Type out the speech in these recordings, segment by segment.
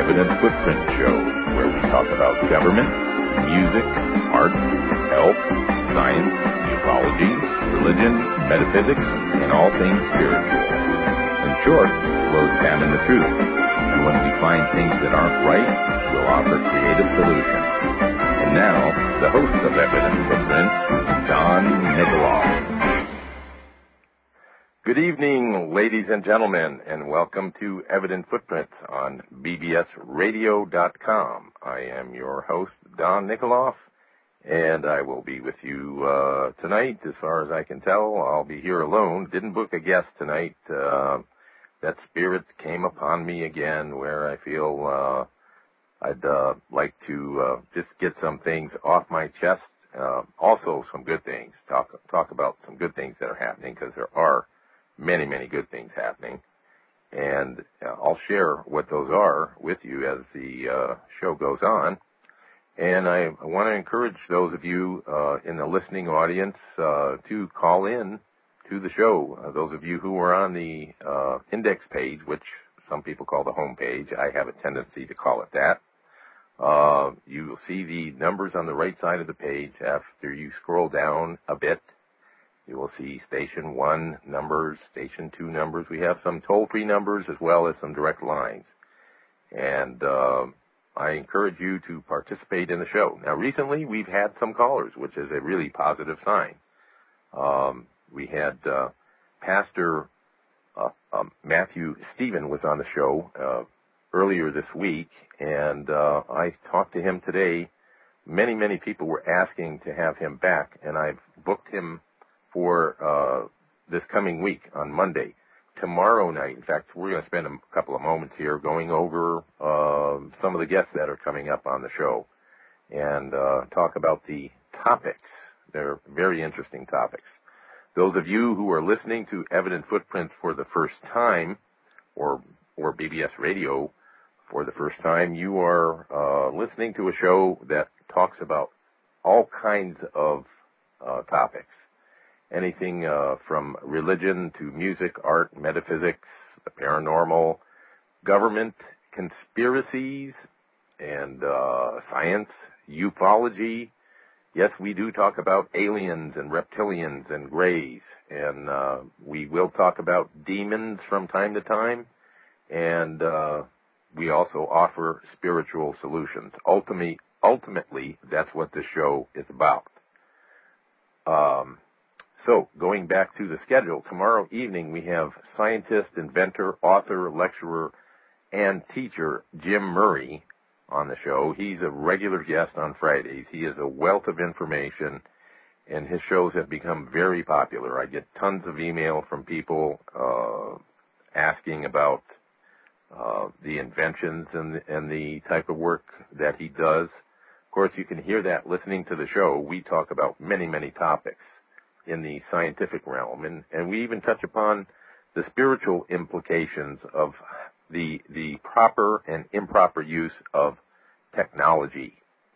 Evident Footprint Show, where we talk about government, music, art, health, science, ufology, religion, metaphysics, and all things spiritual. In short, we'll examine the truth, and when we find things that aren't right, we'll offer creative solutions. And now, the host of Evident Footprints, Don Nikoloff. Good evening, ladies and gentlemen, and welcome to Evident Footprints on bbsradio.com. I am your host, Don Nikoloff, and I will be with you tonight. As far as I can tell, I'll be here alone. Didn't book a guest tonight. That spirit came upon me again where I feel I'd like to just get some things off my chest. Also, some good things. Talk about some good things that are happening, because there are many, many good things happening. And I'll share what those are with you as the show goes on. And I want to encourage those of you in the listening audience to call in to the show. Those of you who are on the index page, which some people call the home page, I have a tendency to call it that. You will see the numbers on the right side of the page. After you scroll down a bit, you will see Station 1 numbers, Station 2 numbers. We have some toll-free numbers as well as some direct lines. And I encourage you to participate in the show. Now, recently we've had some callers, which is a really positive sign. We had Pastor Matthew Stephen was on the show earlier this week, and I talked to him today. Many, many people were asking to have him back, and I've booked him for this coming week on Monday. Tomorrow night, in fact, we're going to spend a couple of moments here going over some of the guests that are coming up on the show and talk about the topics. They're very interesting topics. Those of you who are listening to Evident Footprints for the first time, or BBS Radio for the first time, you are listening to a show that talks about all kinds of topics. Anything from religion to music, art, metaphysics, the paranormal, government, conspiracies, and science, ufology. Yes, we do talk about aliens and reptilians and grays, and we will talk about demons from time to time, and we also offer spiritual solutions. Ultimately, that's what this show is about. So, going back to the schedule, tomorrow evening we have scientist, inventor, author, lecturer, and teacher Jim Murray on the show. He's a regular guest on Fridays. He is a wealth of information, and his shows have become very popular. I get tons of email from people asking about the inventions and the type of work that he does. Of course, you can hear that listening to the show. We talk about many, many topics in the scientific realm, and we even touch upon the spiritual implications of the proper and improper use of technology.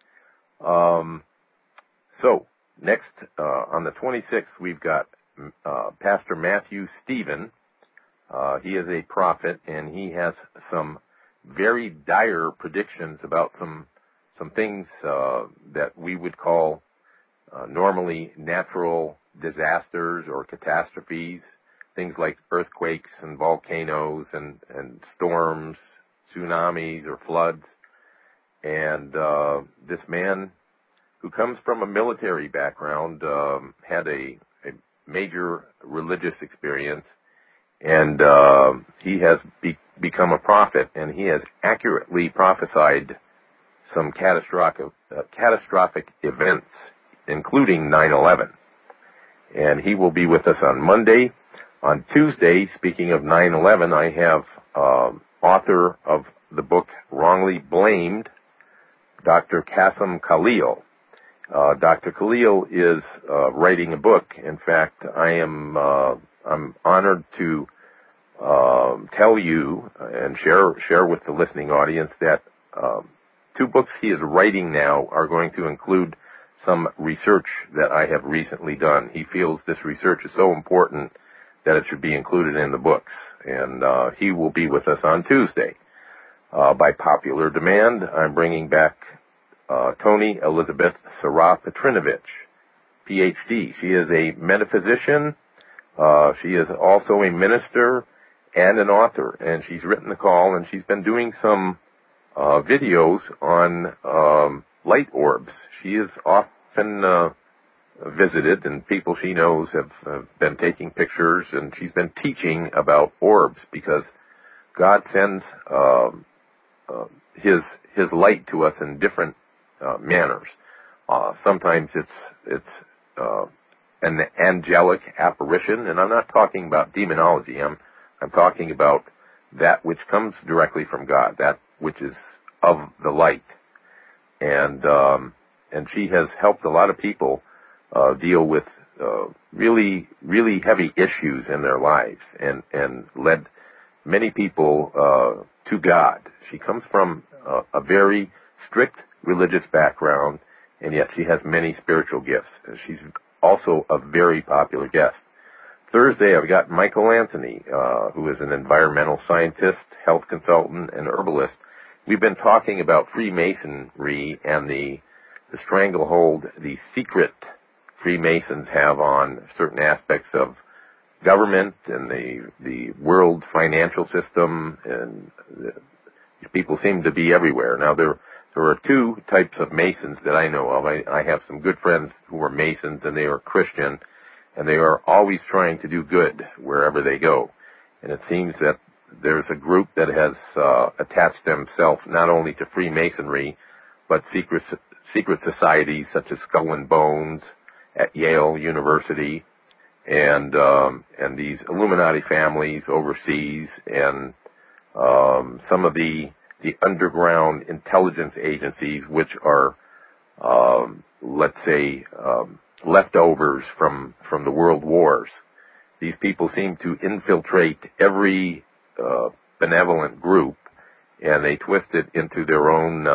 So, next, on the 26th, we've got Pastor Matthew Stephen. He is a prophet, and he has some very dire predictions about some things that we would call normally natural disasters or catastrophes, things like earthquakes and volcanoes and storms, tsunamis or floods. And this man, who comes from a military background, had a major religious experience, and he has become a prophet, and he has accurately prophesied some catastrophic events, including 9/11. And he will be with us on Monday. On Tuesday, speaking of 9/11, I have author of the book Wrongly Blamed, Dr. Qasim Khalil. Dr. Khalil is writing a book. In fact, I'm honored to tell you and share with the listening audience that 2 books he is writing now are going to include some research that I have recently done. He feels this research is so important that it should be included in the books, and he will be with us on Tuesday. By popular demand, I'm bringing back Toni Elizabeth Sarah-Petrinovich, Ph.D. She is a metaphysician. She is also a minister and an author, and she's written the call, and she's been doing some videos on light orbs. She is often visited, and people she knows have been taking pictures, and she's been teaching about orbs because God sends His light to us in different manners. Sometimes it's an angelic apparition, and I'm not talking about demonology. I'm talking about that which comes directly from God, that which is of the light, and she has helped a lot of people deal with really heavy issues in their lives, and led many people to God. She comes from a very strict religious background, and yet she has many spiritual gifts. She's also a very popular guest. Thursday, I've got Michael Anthony, who is an environmental scientist, health consultant, and herbalist. We've been talking about Freemasonry and the stranglehold the secret Freemasons have on certain aspects of government and the world financial system, and these people seem to be everywhere. Now, there are two types of Masons that I know of. I have some good friends who are Masons, and they are Christian, and they are always trying to do good wherever they go. And it seems that there's a group that has attached themselves not only to Freemasonry, but secret societies such as Skull and Bones at Yale University, and these Illuminati families overseas, and some of the underground intelligence agencies, which are, let's say, leftovers from the world wars. These people seem to infiltrate every benevolent group, and they twist it into their own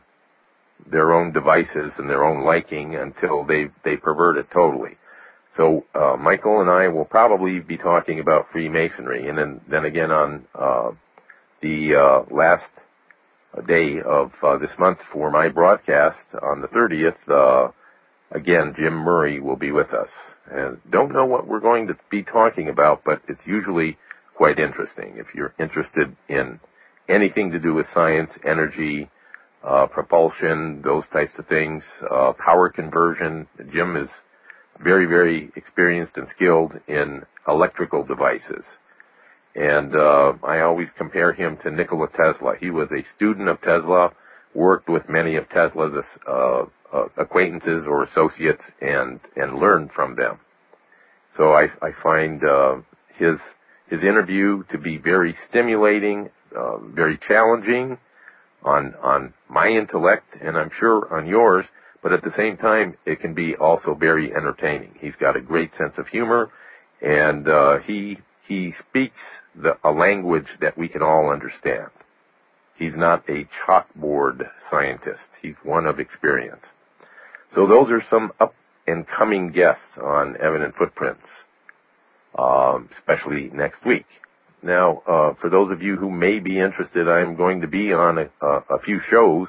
devices and their own liking until they pervert it totally. So Michael and I will probably be talking about Freemasonry, and then again on the last day of this month for my broadcast on the 30th, again, Jim Murray will be with us. And don't know what we're going to be talking about, but it's usually quite interesting. If you're interested in anything to do with science, energy, propulsion, those types of things, power conversion, Jim is very, very experienced and skilled in electrical devices. And I always compare him to Nikola Tesla. He was a student of Tesla, worked with many of Tesla's acquaintances or associates, and learned from them. So I find his interview to be very stimulating, very challenging on my intellect, and I'm sure on yours, but at the same time, it can be also very entertaining. He's got a great sense of humor, and he speaks a language that we can all understand. He's not a chalkboard scientist. He's one of experience. So those are some up-and-coming guests on Evident Footprints, especially next week. Now, for those of you who may be interested, I'm going to be on a few shows,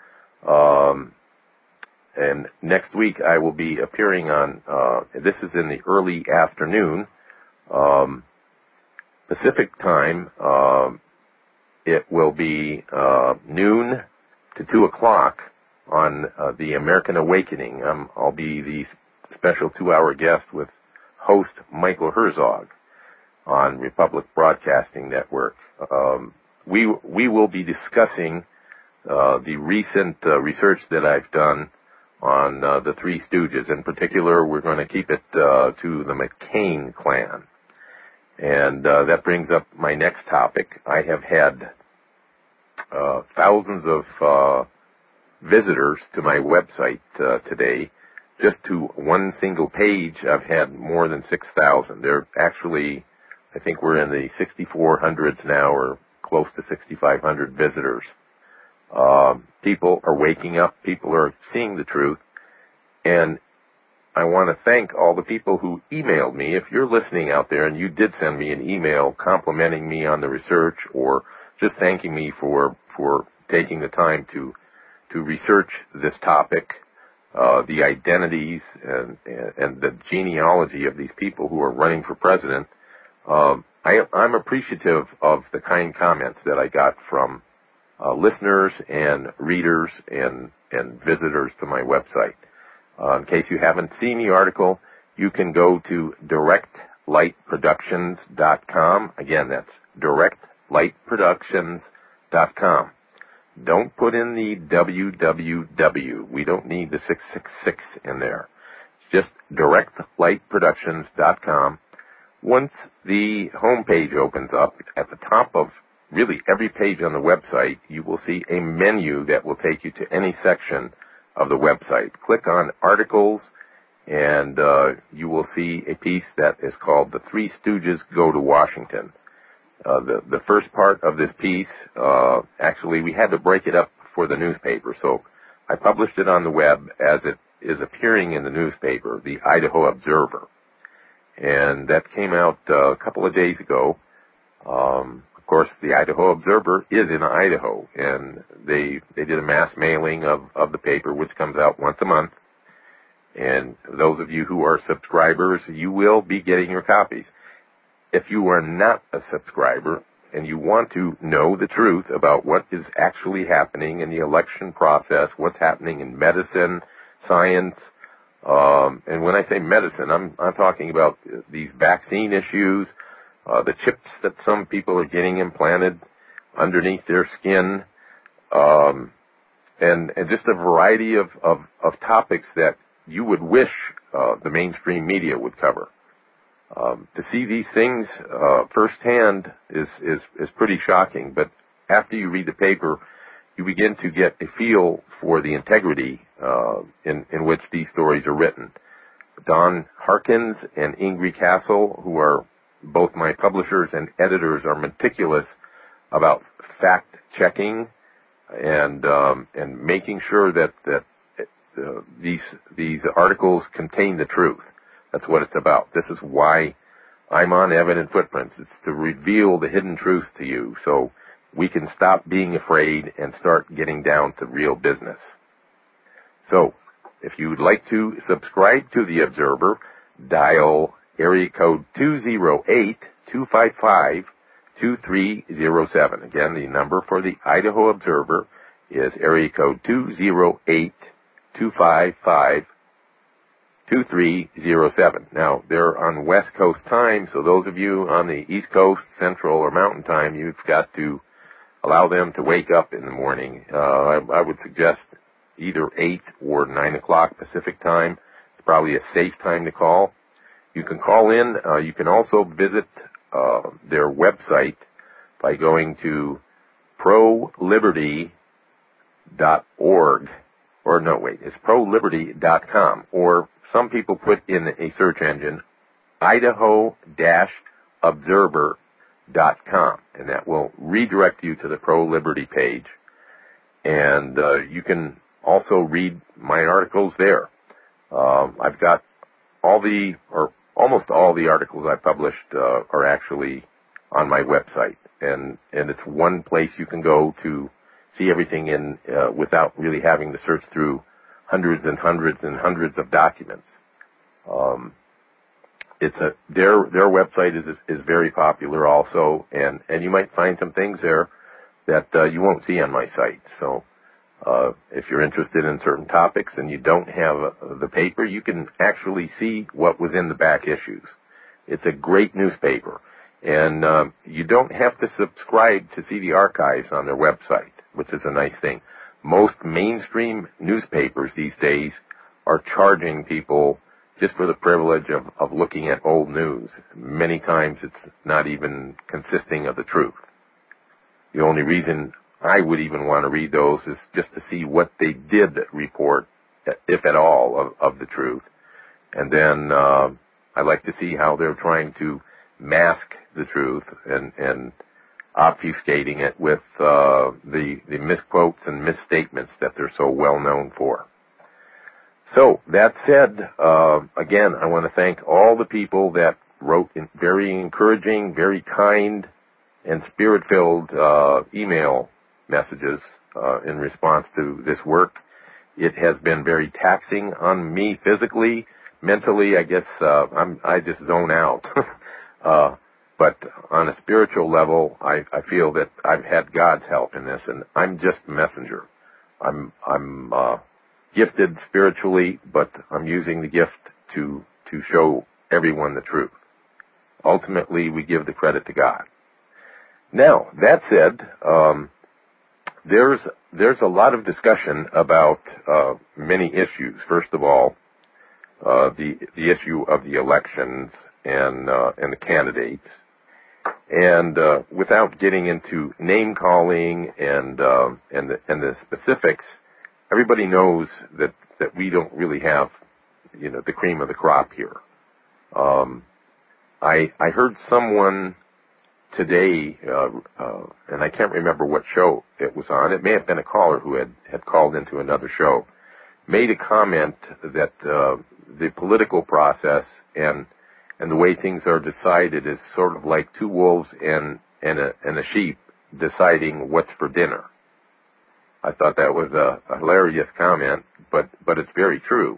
and next week I will be appearing on, this is in the early afternoon, Pacific time. It will be noon to 2 o'clock on the American Awakening. I'll be the special 2-hour guest with host Michael Herzog on Republic Broadcasting Network. We will be discussing the recent research that I've done on the Three Stooges. In particular, we're going to keep it to the McCain clan. And that brings up my next topic. I have had thousands of visitors to my website today. Just to one single page, I've had more than 6,000. They're actually, I think we're in the 6,400s now, or close to 6,500 visitors. People are waking up. People are seeing the truth. And I want to thank all the people who emailed me. If you're listening out there and you did send me an email complimenting me on the research, or just thanking me for for taking the time to research this topic, the identities and the genealogy of these people who are running for president. I'm appreciative of the kind comments that I got from listeners and readers and visitors to my website. In case you haven't seen the article, you can go to directlightproductions.com. Again, that's directlightproductions.com. Don't put in the www. We don't need the 666 in there. It's just directlightproductions.com. Once the home page opens up, at the top of really every page on the website, you will see a menu that will take you to any section of the website. Click on Articles, and you will see a piece that is called The Three Stooges Go to Washington. The first part of this piece, actually, we had to break it up for the newspaper, so I published it on the web as it is appearing in the newspaper, the Idaho Observer. And that came out a couple of days ago. Of course, the Idaho Observer is in Idaho, and they did a mass mailing of the paper, which comes out once a month. And those of you who are subscribers, you will be getting your copies. If you are not a subscriber and you want to know the truth about what is actually happening in the election process, what's happening in medicine, science, and when I say medicine, I'm talking about these vaccine issues, the chips that some people are getting implanted underneath their skin, and just a variety of topics that you would wish the mainstream media would cover. To see these things firsthand is pretty shocking, but after you read the paper, you begin to get a feel for the integrity in which these stories are written. Don Harkins and Ingrid Castle, who are both my publishers and editors, are meticulous about fact-checking and making sure that these articles contain the truth. That's what it's about. This is why I'm on Evident Footprints. It's to reveal the hidden truth to you so we can stop being afraid and start getting down to real business. So, if you would like to subscribe to the Observer, dial area code 208-255-2307. Again, the number for the Idaho Observer is area code 208-255-2307. Now, they're on West Coast time, so those of you on the East Coast, Central, or Mountain time, you've got to allow them to wake up in the morning. I would suggest either 8 or 9 o'clock Pacific time. It's probably a safe time to call. You can call in. You can also visit their website by going to proliberty.org. Or no, wait, it's proliberty.com. Or some people put in a search engine, Idaho-Observer.com, and that will redirect you to the Pro-Liberty page. And you can also read my articles there. I've got almost all the articles I published are actually on my website, and it's one place you can go to see everything in without really having to search through hundreds and hundreds and hundreds of documents. Their website is very popular also, and you might find some things there that you won't see on my site. So if you're interested in certain topics and you don't have the paper, you can actually see what was in the back issues. It's a great newspaper, and you don't have to subscribe to see the archives on their website, which is a nice thing. Most mainstream newspapers these days are charging people just for the privilege of looking at old news. Many times it's not even consisting of the truth. The only reason I would even want to read those is just to see what they did report, if at all, of the truth. And then I like to see how they're trying to mask the truth and obfuscating it with the misquotes and misstatements that they're so well known for. So, that said, again, I want to thank all the people that wrote very encouraging, very kind, and spirit-filled email messages in response to this work. It has been very taxing on me physically, mentally. I guess I just zone out. But on a spiritual level, I feel that I've had God's help in this, and I'm just a messenger. I'm gifted spiritually, but I'm using the gift to show everyone the truth. Ultimately, we give the credit to God. Now, that said, there's a lot of discussion about many issues. First of all, the issue of the elections and the candidates, and without getting into name calling and the specifics, everybody knows that we don't really have the cream of the crop here. I heard someone today, and I can't remember what show it was on. It may have been a caller who had called into another show, made a comment that the political process and the way things are decided is sort of like two wolves and a sheep deciding what's for dinner. I thought that was a hilarious comment, but it's very true.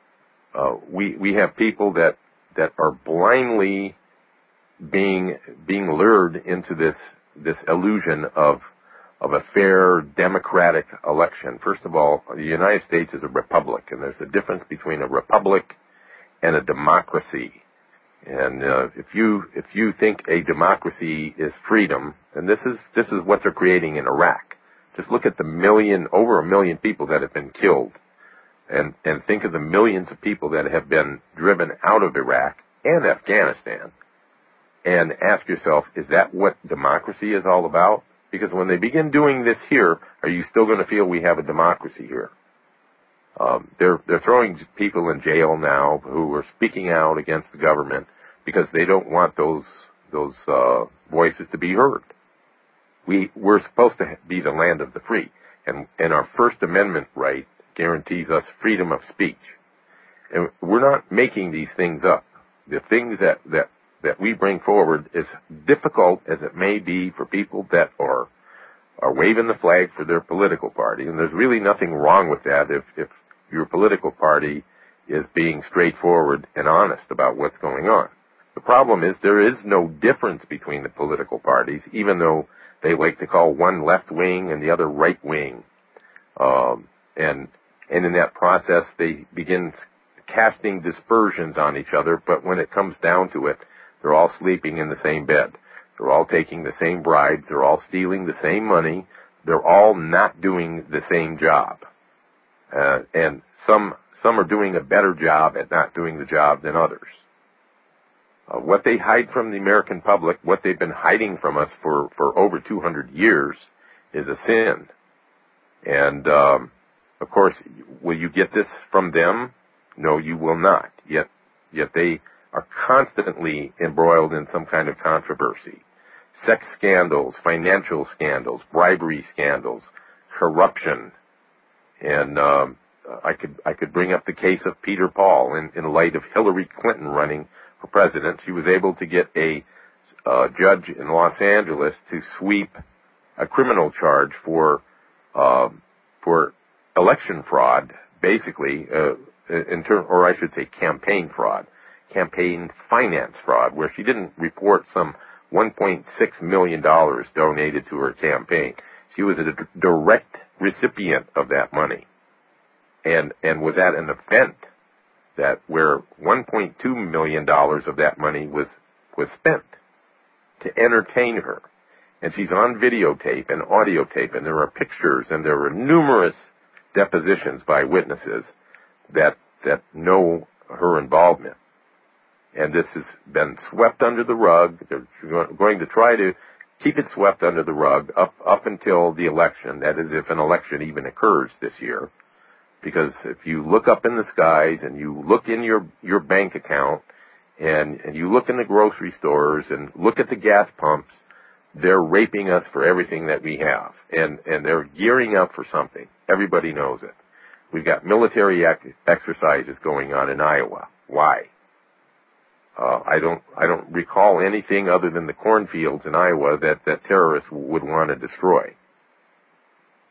We have people that are blindly being lured into this illusion of a fair democratic election. First of all, the United States is a republic, and there's a difference between a republic and a democracy. And if you think a democracy is freedom, and this is what they're creating in Iraq. Just look at over 1 million people that have been killed, and think of the millions of people that have been driven out of Iraq and Afghanistan, and ask yourself, is that what democracy is all about? Because when they begin doing this here, are you still going to feel we have a democracy here? They're throwing people in jail now who are speaking out against the government because they don't want those voices to be heard. We're supposed to be the land of the free, and our First Amendment right guarantees us freedom of speech. And we're not making these things up. The things that we bring forward, as difficult as it may be for people that are waving the flag for their political party, and there's really nothing wrong with that if your political party is being straightforward and honest about what's going on. The problem is there is no difference between the political parties, even though they like to call one left wing and the other right wing. And in that process, they begin casting dispersions on each other, but when it comes down to it, they're all sleeping in the same bed. They're all taking the same bribes. They're all stealing the same money. They're all not doing the same job. And some are doing a better job at not doing the job than others. What they hide from the American public, what they've been hiding from us for over 200 years, is a sin. And, of course, will you get this from them? No, you will not. Yet they are constantly embroiled in some kind of controversy. Sex scandals, financial scandals, bribery scandals, corruption. And I could bring up the case of Peter Paul in light of Hillary Clinton running for president. She was able to get a judge in Los Angeles to sweep a criminal charge for election fraud, basically, or I should say campaign fraud, campaign finance fraud, where she didn't report some $1.6 million donated to her campaign. She was a direct recipient of that money, and was at an event where $1.2 million of that money was spent to entertain her. And she's on videotape and audio tape, and there are pictures, and there are numerous depositions by witnesses that know her involvement. And this has been swept under the rug. They're going to try to keep it swept under the rug up until the election. That is, if an election even occurs this year. Because if you look up in the skies and you look in your bank account and you look in the grocery stores and look at the gas pumps, they're raping us for everything that we have. And they're gearing up for something. Everybody knows it. We've got military exercises going on in Iowa. Why? I don't recall anything other than the cornfields in Iowa that terrorists would want to destroy.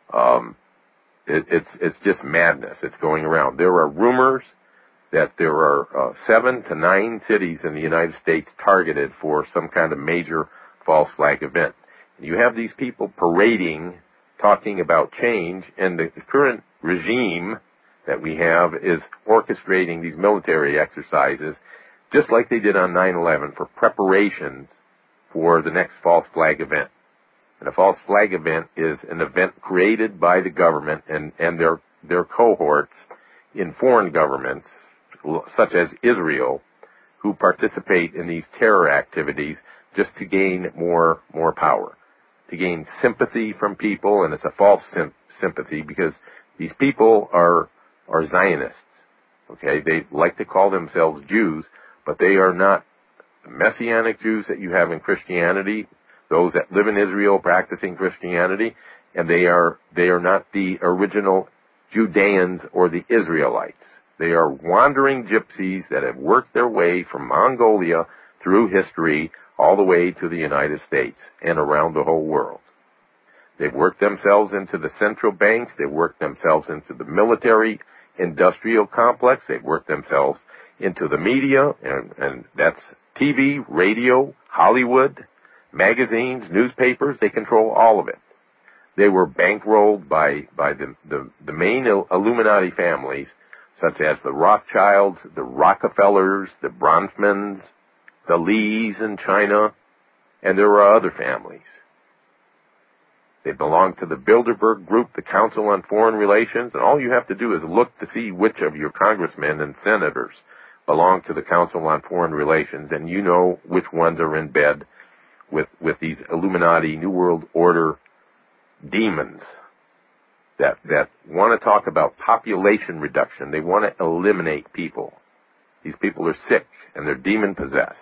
It's just madness. It's going around. There are rumors that there are 7 to 9 cities in the United States targeted for some kind of major false flag event. You have these people parading, talking about change, and the current regime that we have is orchestrating these military exercises just like they did on 9/11 for preparations for the next false flag event. And a false flag event is an event created by the government and their cohorts in foreign governments, such as Israel, who participate in these terror activities just to gain more power, to gain sympathy from people, and it's a false sympathy because these people are Zionists. Okay, they like to call themselves Jews, but they are not Messianic Jews that you have in Christianity, those that live in Israel practicing Christianity, and they are not the original Judeans or the Israelites. They are wandering gypsies that have worked their way from Mongolia through history all the way to the United States and around the whole world. They've worked themselves into the central banks. They've worked themselves into the military industrial complex. They've worked themselves into the media, and that's TV, radio, Hollywood, magazines, newspapers. They control all of it. They were bankrolled by the main Illuminati families, such as the Rothschilds, the Rockefellers, the Bronfmans, the Lees in China, and there are other families. They belong to the Bilderberg Group, the Council on Foreign Relations, and all you have to do is look to see which of your congressmen and senators belong to the Council on Foreign Relations, and you know which ones are in bed with these Illuminati New World Order demons that want to talk about population reduction. They want to eliminate people. These people are sick and they're demon-possessed.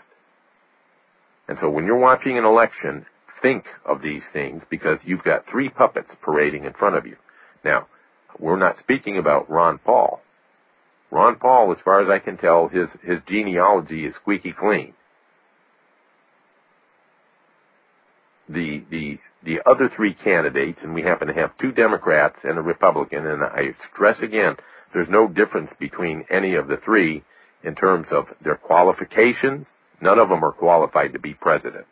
And so when you're watching an election, think of these things because you've got 3 puppets parading in front of you. Now, we're not speaking about Ron Paul. Ron Paul, as far as I can tell, his genealogy is squeaky clean. The other 3 candidates, and we happen to have 2 Democrats and a Republican, and I stress again, there's no difference between any of the 3 in terms of their qualifications. None of them are qualified to be president.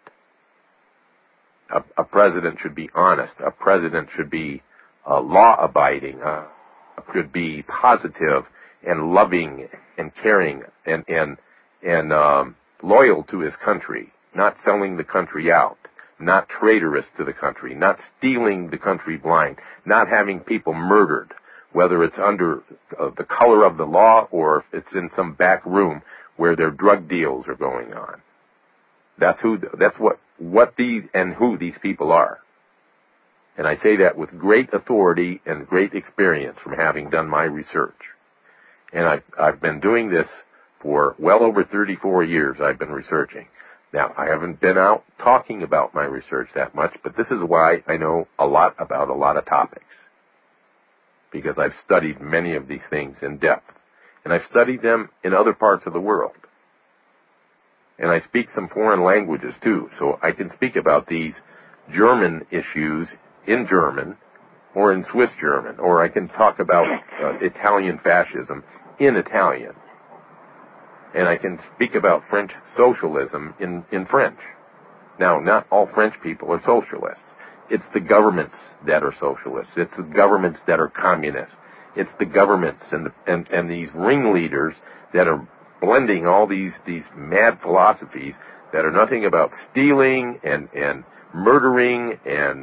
A president should be honest. A president should be law-abiding, should be positive and loving and caring and loyal to his country, not selling the country out, not traitorous to the country, not stealing the country blind, not having people murdered, whether it's under the color of the law or if it's in some back room where their drug deals are going on. That's what these and who these people are. And I say that with great authority and great experience from having done my research. And I've been doing this for well over 34 years. I've been researching. Now, I haven't been out talking about my research that much, but this is why I know a lot about a lot of topics. Because I've studied many of these things in depth. And I've studied them in other parts of the world. And I speak some foreign languages too, so I can speak about these German issues in German or in Swiss German, or I can talk about Italian fascism in Italian. And I can speak about French socialism in French. Now, not all French people are socialists. It's the governments that are socialists. It's the governments that are communists. It's the governments and these ringleaders that are blending all these mad philosophies that are nothing about stealing and murdering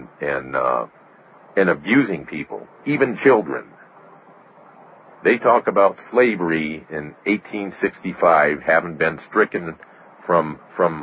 and abusing people, even children. They talk about slavery in 1865 having been stricken from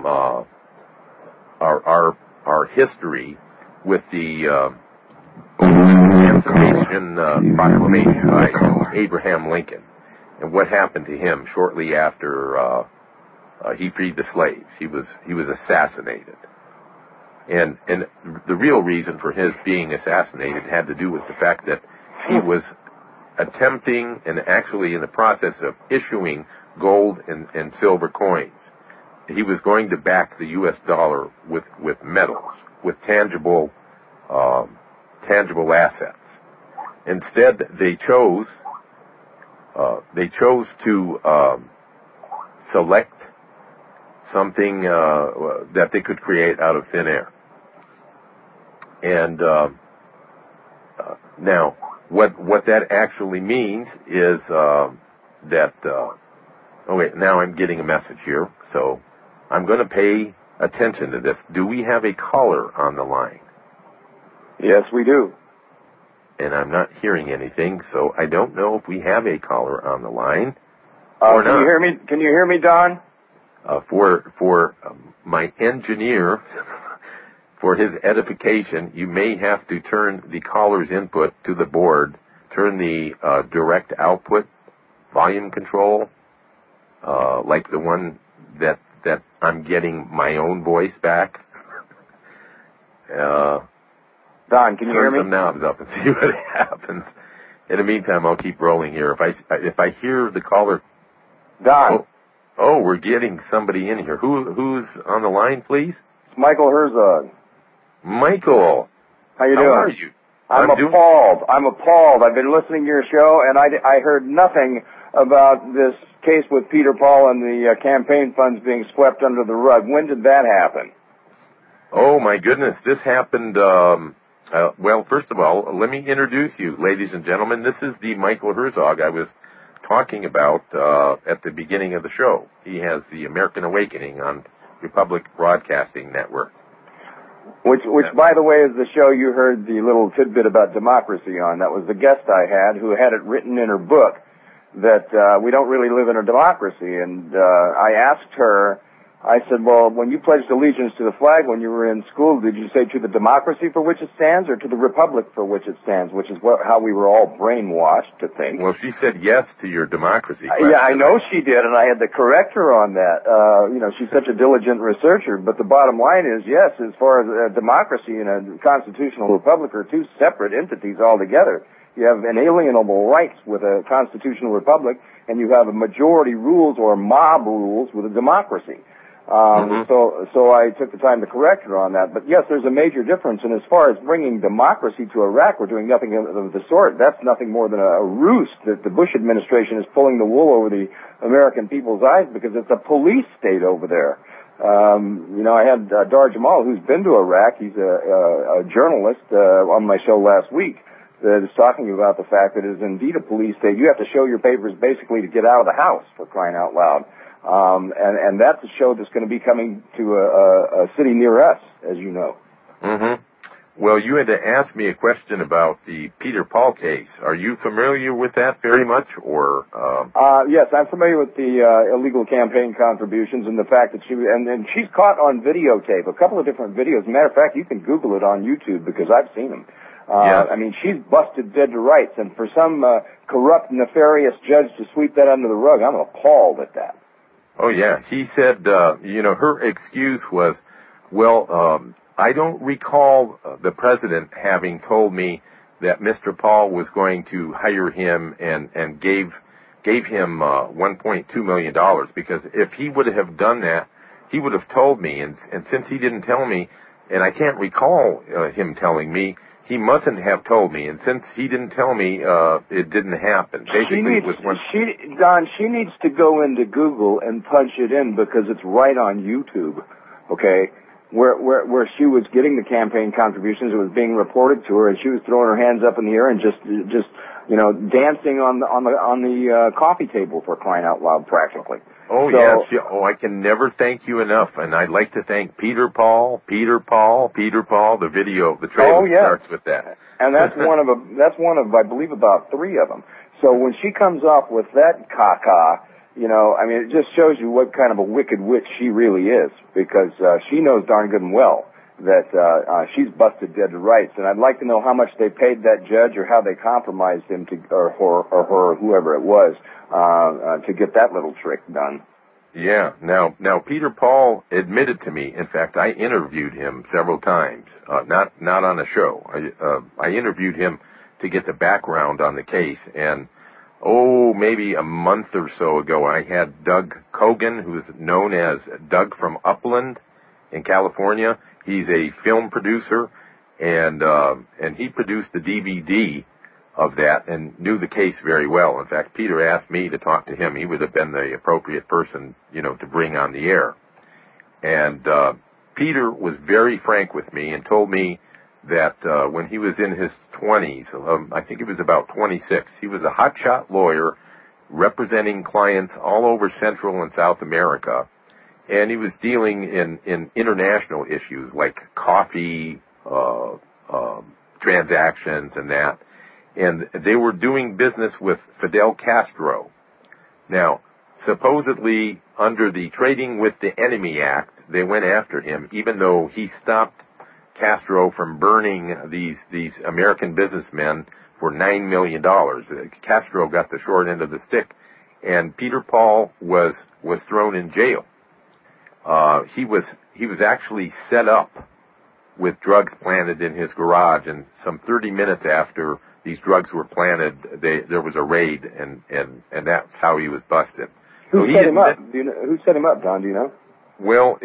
our history with the Emancipation Proclamation by Abraham Lincoln, and what happened to him shortly after he freed the slaves. He was assassinated, and the real reason for his being assassinated had to do with the fact that he was attempting and actually in the process of issuing gold and silver coins. He was going to back the U.S. dollar with metals, with tangible assets. Instead, they chose to select something that they could create out of thin air. And now, what that actually means is that. Now I'm getting a message here, so I'm going to pay attention to this. Do we have a caller on the line? Yes, we do. And I'm not hearing anything, so I don't know if we have a caller on the line or not. Can you hear me? Can you hear me, Don? For my engineer, for his edification, you may have to turn the caller's input to the board, turn the direct output volume control, like the one that I'm getting my own voice back. Don, can you hear me? Turn some knobs up and see what happens. In the meantime, I'll keep rolling here. If I hear the caller, Don. Oh, we're getting somebody in here. Who's on the line, please? It's Michael Herzog. Michael, how you doing? How are you? I'm appalled. I'm appalled. I've been listening to your show, and I heard nothing about this case with Peter Paul and the campaign funds being swept under the rug. When did that happen? Oh, my goodness. This happened, well, first of all, let me introduce you, ladies and gentlemen. This is the Michael Herzog I was talking about at the beginning of the show. He has the American Awakening on Republic Broadcasting Network. Which, by the way, is the show you heard the little tidbit about democracy on. That was the guest I had, who had it written in her book that we don't really live in a democracy. And I asked her, I said, well, when you pledged allegiance to the flag when you were in school, did you say to the democracy for which it stands or to the republic for which it stands, which is how we were all brainwashed to think? Well, she said yes to your democracy question. Yeah, I know she did, and I had to correct her on that. She's such a diligent researcher, but the bottom line is, yes, as far as democracy and a constitutional republic are two separate entities altogether. You have inalienable rights with a constitutional republic, and you have a majority rules or mob rules with a democracy. So I took the time to correct her on that. But yes, there's a major difference. And as far as bringing democracy to Iraq, we're doing nothing of the sort. That's nothing more than a ruse that the Bush administration is pulling the wool over the American people's eyes because it's a police state over there. I had Dar Jamal, who's been to Iraq. He's a journalist on my show last week that is talking about the fact that it is indeed a police state. You have to show your papers basically to get out of the house, for crying out loud. And that's a show that's going to be coming to a city near us, as you know. Mm-hmm. Well, you had to ask me a question about the Peter Paul case. Are you familiar with that very much, or? Yes, I'm familiar with the illegal campaign contributions and the fact that and she's caught on videotape, a couple of different videos. Matter of fact, you can Google it on YouTube because I've seen them. Yes. I mean, she's busted dead to rights, and for some corrupt, nefarious judge to sweep that under the rug, I'm appalled at that. Oh, yeah. He said, her excuse was, I don't recall the president having told me that Mr. Paul was going to hire him and gave him $1.2 million, because if he would have done that, he would have told me. And since he didn't tell me, and I can't recall him telling me, he mustn't have told me, and since he didn't tell me, it didn't happen. Basically, she needs to go into Google and punch it in because it's right on YouTube, okay? Where she was getting the campaign contributions, it was being reported to her, and she was throwing her hands up in the air and just dancing on the coffee table, for crying out loud, practically. Oh, yes. I can never thank you enough. And I'd like to thank Peter Paul. The video, the trailer starts with that. And that's one of, I believe, about 3 of them. So when she comes up with that caca, it just shows you what kind of a wicked witch she really is, because she knows darn good and well that she's busted dead to rights. And I'd like to know how much they paid that judge or how they compromised him or her, whoever it was, to get that little trick done. Yeah. Now Peter Paul admitted to me. In fact, I interviewed him several times. Not on a show. I interviewed him to get the background on the case. And maybe a month or so ago, I had Doug Kogan, who is known as Doug from Upland in California. He's a film producer, and he produced the DVD of that and knew the case very well. In fact, Peter asked me to talk to him. He would have been the appropriate person, to bring on the air. And Peter was very frank with me and told me that when he was in his 20s, I think he was about 26, he was a hotshot lawyer representing clients all over Central and South America. And he was dealing in international issues like coffee transactions and that. And they were doing business with Fidel Castro. Now, supposedly, under the Trading with the Enemy Act, they went after him, even though he stopped Castro from burning these American businessmen for $9 million. Castro got the short end of the stick, and Peter Paul was thrown in jail. He was actually set up with drugs planted in his garage, and some 30 minutes after these drugs were planted, there was a raid, and that's how he was busted. Who set him up? Who set him up, Don? Do you know? Well,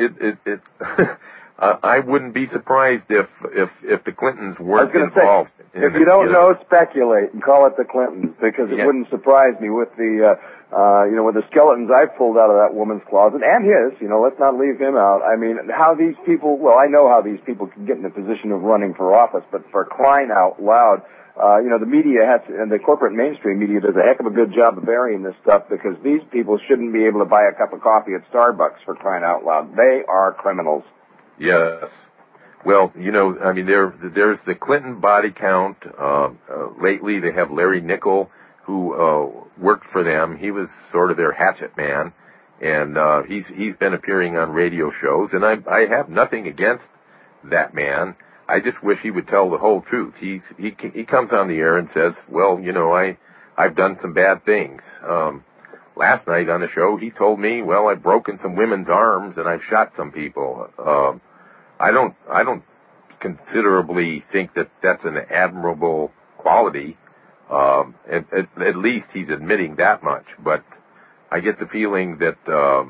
I wouldn't be surprised if the Clintons weren't involved. If you don't know, speculate and call it the Clintons, because it wouldn't surprise me with the with the skeletons I've pulled out of that woman's closet and his. Let's not leave him out. I mean, how these people? Well, I know how these people can get in a position of running for office, but for crying out loud. The media and the corporate mainstream media does a heck of a good job of burying this stuff, because these people shouldn't be able to buy a cup of coffee at Starbucks, for crying out loud. They are criminals. Yes. Well, there's the Clinton body count. Lately they have Larry Nickel, who worked for them. He was sort of their hatchet man, and he's been appearing on radio shows, and I have nothing against that man. I just wish he would tell the whole truth. He comes on the air and says, well, I've done some bad things. Last night on the show, he told me, well, I've broken some women's arms and I've shot some people. I don't considerably think that that's an admirable quality. At least he's admitting that much. But I get the feeling that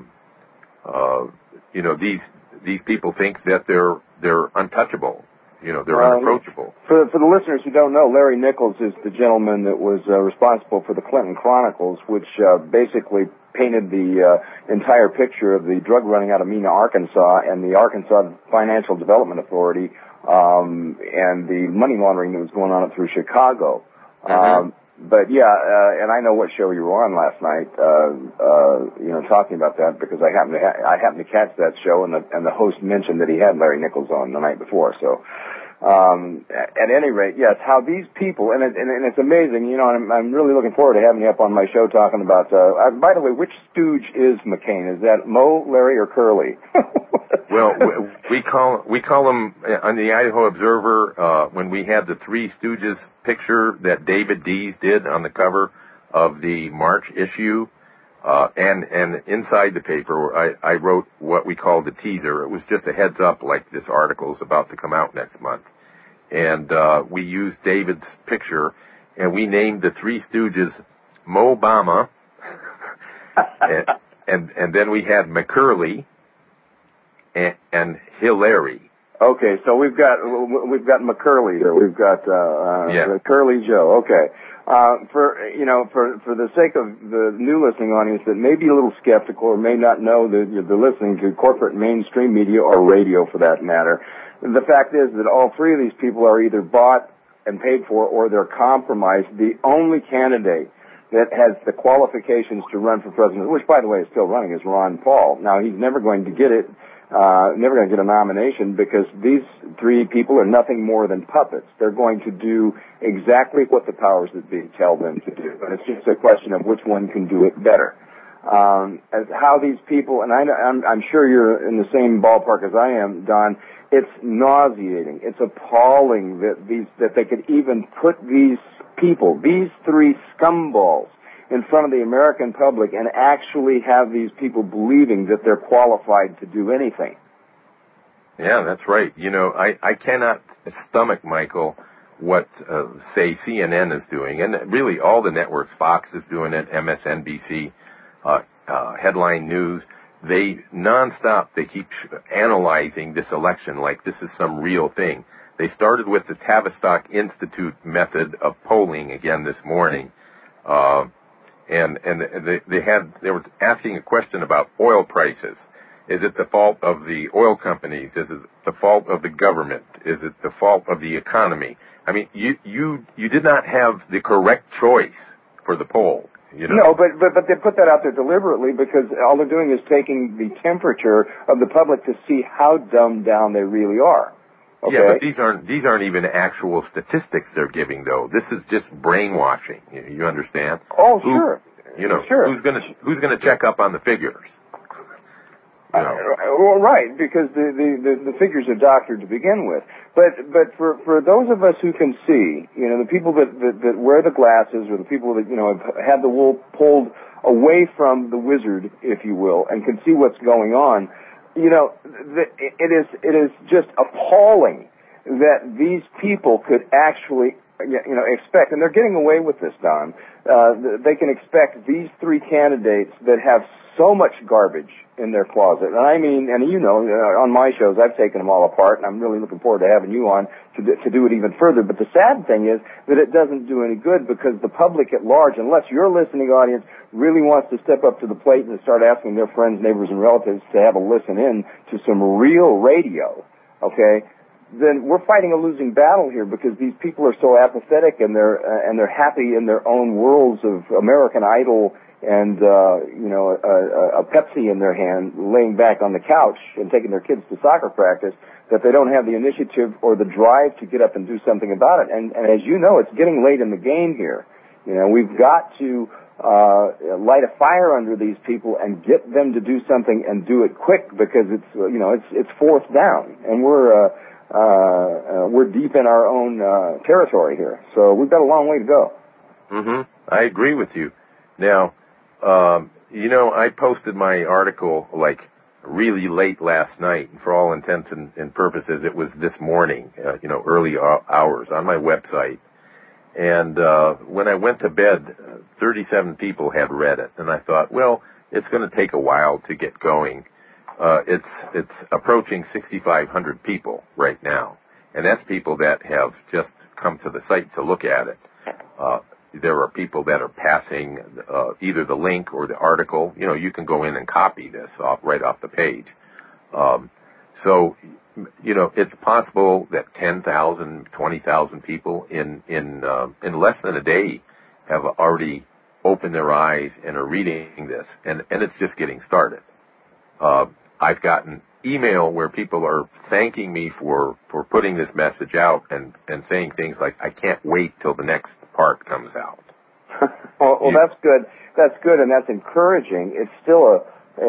these people think that they're untouchable. They're unapproachable. For the listeners who don't know, Larry Nichols is the gentleman that was responsible for the Clinton Chronicles, which basically painted the entire picture of the drug running out of Mena, Arkansas, and the Arkansas Financial Development Authority, and the money laundering that was going on through Chicago. Mm-hmm. And I know what show you were on last night, talking about that, because I happened to catch that show, and the host mentioned that he had Larry Nichols on the night before. So, at any rate, yes, how these people, and it's amazing, and I'm really looking forward to having you up on my show talking about, by the way, which stooge is McCain? Is that Mo, Larry, or Curly? Well, we call them on the Idaho Observer, when we had the Three Stooges picture that David Dees did on the cover of the March issue, and inside the paper, I wrote what we called the teaser. It was just a heads up, like this article is about to come out next month. And we used David's picture, and we named the Three Stooges Mo Obama, and then we had McCurley and Hillary. Okay, so we've got McCurley here. We've got Curly Joe. Okay. For the sake of the new listening audience that may be a little skeptical or may not know that they're listening to corporate mainstream media or radio for that matter, the fact is that all three of these people are either bought and paid for or they're compromised. The only candidate that has the qualifications to run for president, which by the way is still running, is Ron Paul. Now he's never going to get it. Never going to get a nomination, because these three people are nothing more than puppets. They're going to do exactly what the powers that be tell them to do, and it's just a question of which one can do it better. As how these people, and I'm sure you're in the same ballpark as I am, Don. It's nauseating. It's appalling that they could even put these people, these three scumballs, in front of the American public and actually have these people believing that they're qualified to do anything. Yeah, that's right. I cannot stomach, Michael, what, say, CNN is doing, and really all the networks. Fox is doing it, MSNBC, Headline News. They nonstop, they keep analyzing this election like this is some real thing. They started with the Tavistock Institute method of polling again this morning, and they were asking a question about oil prices. Is it the fault of the oil companies? Is it the fault of the government? Is it the fault of the economy? I mean, you did not have the correct choice for the poll. You know? No, but they put that out there deliberately because all they're doing is taking the temperature of the public to see how dumbed down they really are. Okay? Yeah, but these aren't even actual statistics they're giving, though. This is just brainwashing. You understand? Oh, sure. Sure. Who's gonna check up on the figures? Well, right, because the figures are doctored to begin with. But for those of us who can see, the people that wear the glasses, or the people that have had the wool pulled away from the wizard, if you will, and can see what's going on, it is just appalling that these people could actually expect, and they're getting away with this, Don. They can expect these three candidates that have so much garbage in their closet. And I mean, and on my shows, I've taken them all apart, and I'm really looking forward to having you on to do it even further. But the sad thing is that it doesn't do any good because the public at large, unless your listening audience really wants to step up to the plate and start asking their friends, neighbors, and relatives to have a listen in to some real radio, okay, then we're fighting a losing battle here because these people are so apathetic and they're happy in their own worlds of American Idol and a Pepsi in their hand, laying back on the couch and taking their kids to soccer practice, that they don't have the initiative or the drive to get up and do something about it. And as you know, it's getting late in the game here. We've got to light a fire under these people and get them to do something and do it quick because it's fourth down and we're deep in our own territory here. So we've got a long way to go. Mm-hmm. I agree with you. Now, I posted my article really late last night, and for all intents and purposes, it was this morning, early hours on my website. And when I went to bed, 37 people had read it, and I thought, well, it's going to take a while to get going. It's approaching 6,500 people right now, and that's people that have just come to the site to look at it. There are people that are passing either the link or the article. You can go in and copy this right off the page. So it's possible that 10,000, 20,000 people in less than a day have already opened their eyes and are reading this, and it's just getting started. I've gotten email where people are thanking me for putting this message out and saying things like, I can't wait till the next part comes out. well, that's good. That's good, and that's encouraging. It's still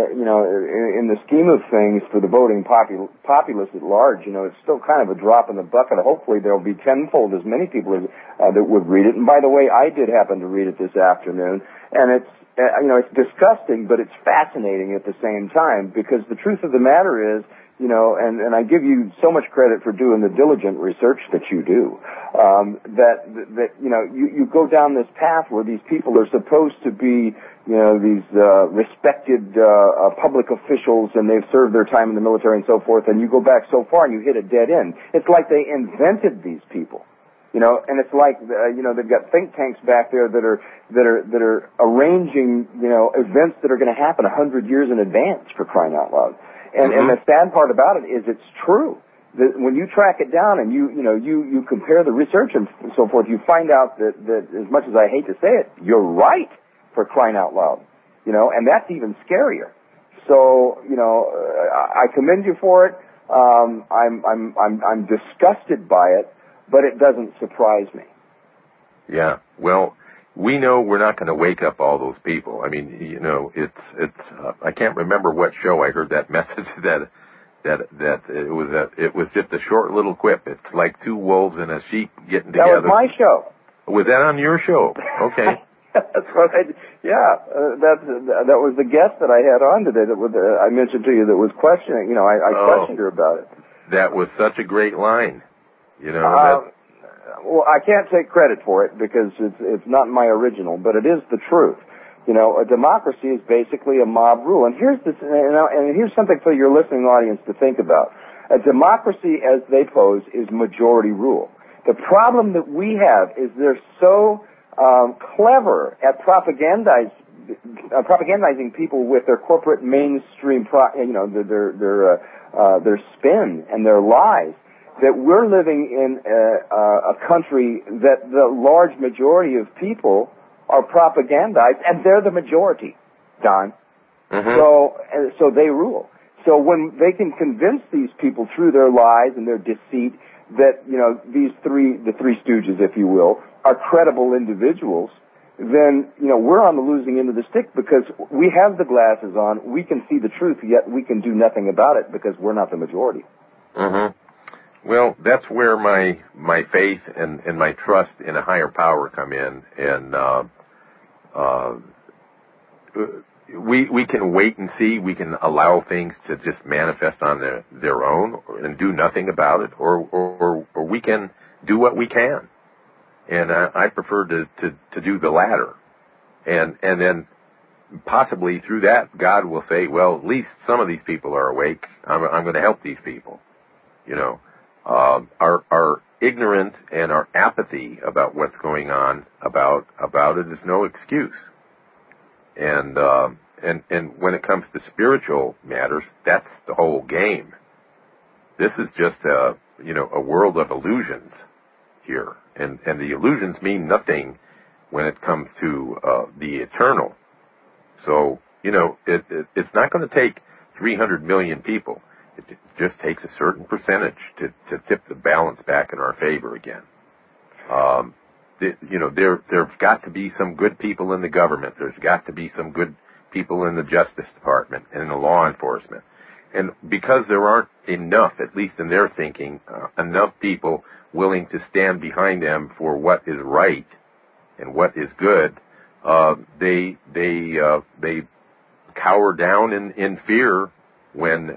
in the scheme of things for the voting populace at large, it's still kind of a drop in the bucket. Hopefully there'll be tenfold as many people that would read it. And by the way, I did happen to read it this afternoon, and it's disgusting, but it's fascinating at the same time because the truth of the matter is, and I give you so much credit for doing the diligent research that you do, that you go down this path where these people are supposed to be, these respected public officials, and they've served their time in the military and so forth, and you go back so far and you hit a dead end. It's like they invented these people. And it's like, they've got think tanks back there that are arranging, events that are going to happen 100 years in advance, for crying out loud. And the sad part about it is it's true. That when you track it down and you compare the research and so forth, you find out that as much as I hate to say it, you're right, for crying out loud. And that's even scarier. So, I commend you for it. I'm disgusted by it. But it doesn't surprise me. Yeah, well, we know we're not going to wake up all those people. I mean, it's. I can't remember what show I heard that message that it was just a short little quip. It's like two wolves and a sheep getting together. That was my show. Was that on your show? Okay. That's what that was the guest that I had on today. I mentioned to you that was questioning. I questioned her about it. That was such a great line. Well, I can't take credit for it because it's not my original, but it is the truth. A democracy is basically a mob rule. And here's something for your listening audience to think about. A democracy, as they pose, is majority rule. The problem that we have is they're so clever at propagandizing people with their corporate mainstream, their spin and their lies, that we're living in a country that the large majority of people are propagandized, and they're the majority, Don. Mm-hmm. So they rule. So when they can convince these people through their lies and their deceit that, the three stooges, if you will, are credible individuals, then, we're on the losing end of the stick because we have the glasses on, we can see the truth, yet we can do nothing about it because we're not the majority. Mm-hmm. Well, that's where my faith and my trust in a higher power come in, and we can wait and see. We can allow things to just manifest on their own and do nothing about it, or we can do what we can. And I prefer to do the latter, and then possibly through that God will say, well, at least some of these people are awake. I'm going to help these people. Our ignorance and our apathy about what's going on about it is no excuse. And when it comes to spiritual matters, that's the whole game. This is just a world of illusions here, and the illusions mean nothing when it comes to the eternal. So it's not going to take 300 million people. It just takes a certain percentage to tip the balance back in our favor again. There's got to be some good people in the government. There's got to be some good people in the Justice Department and in the law enforcement. And because there aren't enough, at least in their thinking, enough people willing to stand behind them for what is right and what is good, they cower down in fear when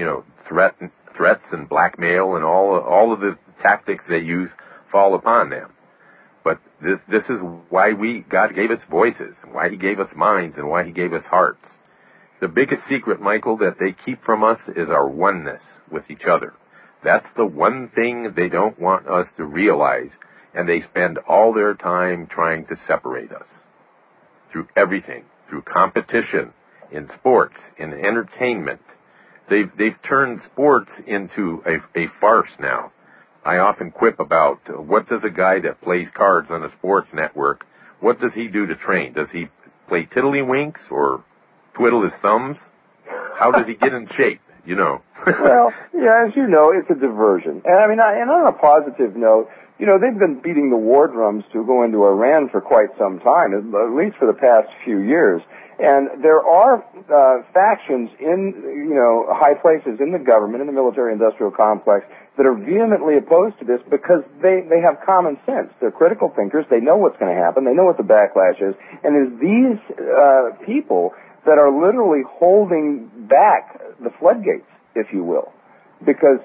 threats and blackmail and all of the tactics they use fall upon them. But this is why God gave us voices, and why He gave us minds, and why He gave us hearts. The biggest secret, Michael, that they keep from us is our oneness with each other. That's the one thing they don't want us to realize, and they spend all their time trying to separate us through everything, through competition, in sports, in entertainment. They've turned sports into a farce now. I often quip about what does a guy that plays cards on a sports network, what does he do to train? Does he play tiddlywinks or twiddle his thumbs? How does he get in shape, Well, yeah, as you know, it's a diversion. And and on a positive note, they've been beating the war drums to go into Iran for quite some time, at least for the past few years. And there are factions in, high places in the government, in the military-industrial complex, that are vehemently opposed to this because they have common sense. They're critical thinkers. They know what's going to happen. They know what the backlash is. And it's these people that are literally holding back the floodgates, if you will. Because,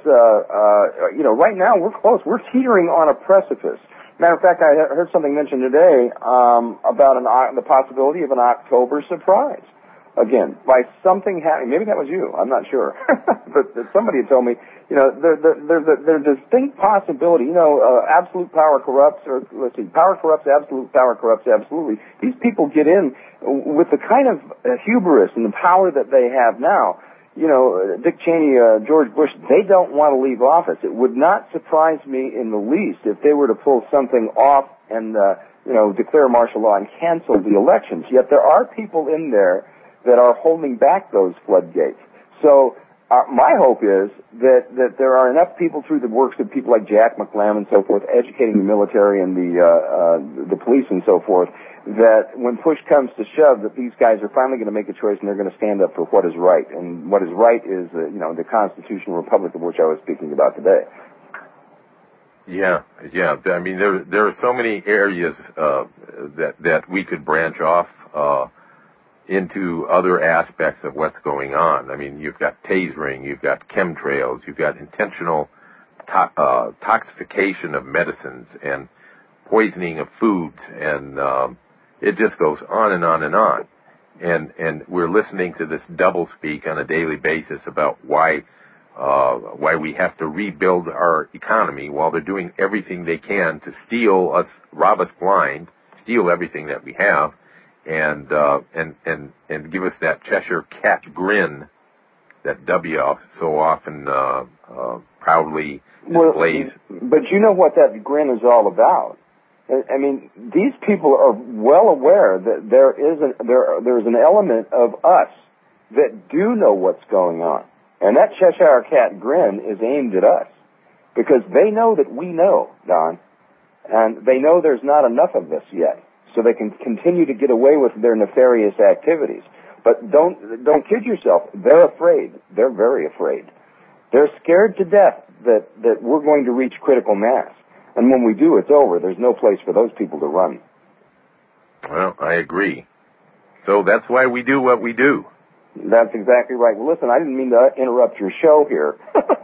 right now we're close. We're teetering on a precipice. Matter of fact, I heard something mentioned today about the possibility of an October surprise. Again, by something happening. Maybe that was you. I'm not sure. But somebody had told me, there's a distinct possibility. Absolute power corrupts, or let's see, power corrupts absolute, power corrupts absolutely. These people get in with the kind of hubris and the power that they have now. Dick Cheney, George Bush, they don't want to leave office. It would not surprise me in the least if they were to pull something off and, declare martial law and cancel the elections. Yet there are people in there that are holding back those floodgates. So my hope is that there are enough people through the works of people like Jack McLam and so forth, educating the military and the police and so forth, that when push comes to shove, that these guys are finally going to make a choice and they're going to stand up for what is right. And what is right is, the constitutional republic of which I was speaking about today. Yeah. I mean, there are so many areas that we could branch off into other aspects of what's going on. I mean, you've got tasering, you've got chemtrails, you've got intentional toxification of medicines and poisoning of foods, and it just goes on and on and on. And we're listening to this doublespeak on a daily basis about why why we have to rebuild our economy while they're doing everything they can to steal us, rob us blind, steal everything that we have, and give us that Cheshire cat grin that W so often proudly displays. Well, but you know what that grin is all about. I mean, these people are well aware that there's an element of us that do know what's going on. And that Cheshire cat grin is aimed at us because they know that we know, Don, and they know there's not enough of us yet, so they can continue to get away with their nefarious activities. But don't kid yourself. They're afraid. They're very afraid. They're scared to death that we're going to reach critical mass. And when we do, it's over. There's no place for those people to run. Well, I agree. So that's why we do what we do. That's exactly right. Well, listen, I didn't mean to interrupt your show here.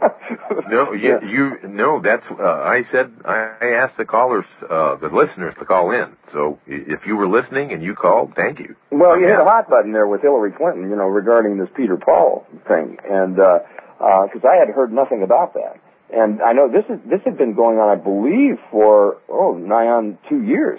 I asked the callers, the listeners to call in. So if you were listening and you called, thank you. Well, you hit a hot button there with Hillary Clinton, regarding this Peter Paul thing. And, because I had heard nothing about that. And I know this had been going on, I believe, for, nigh on 2 years.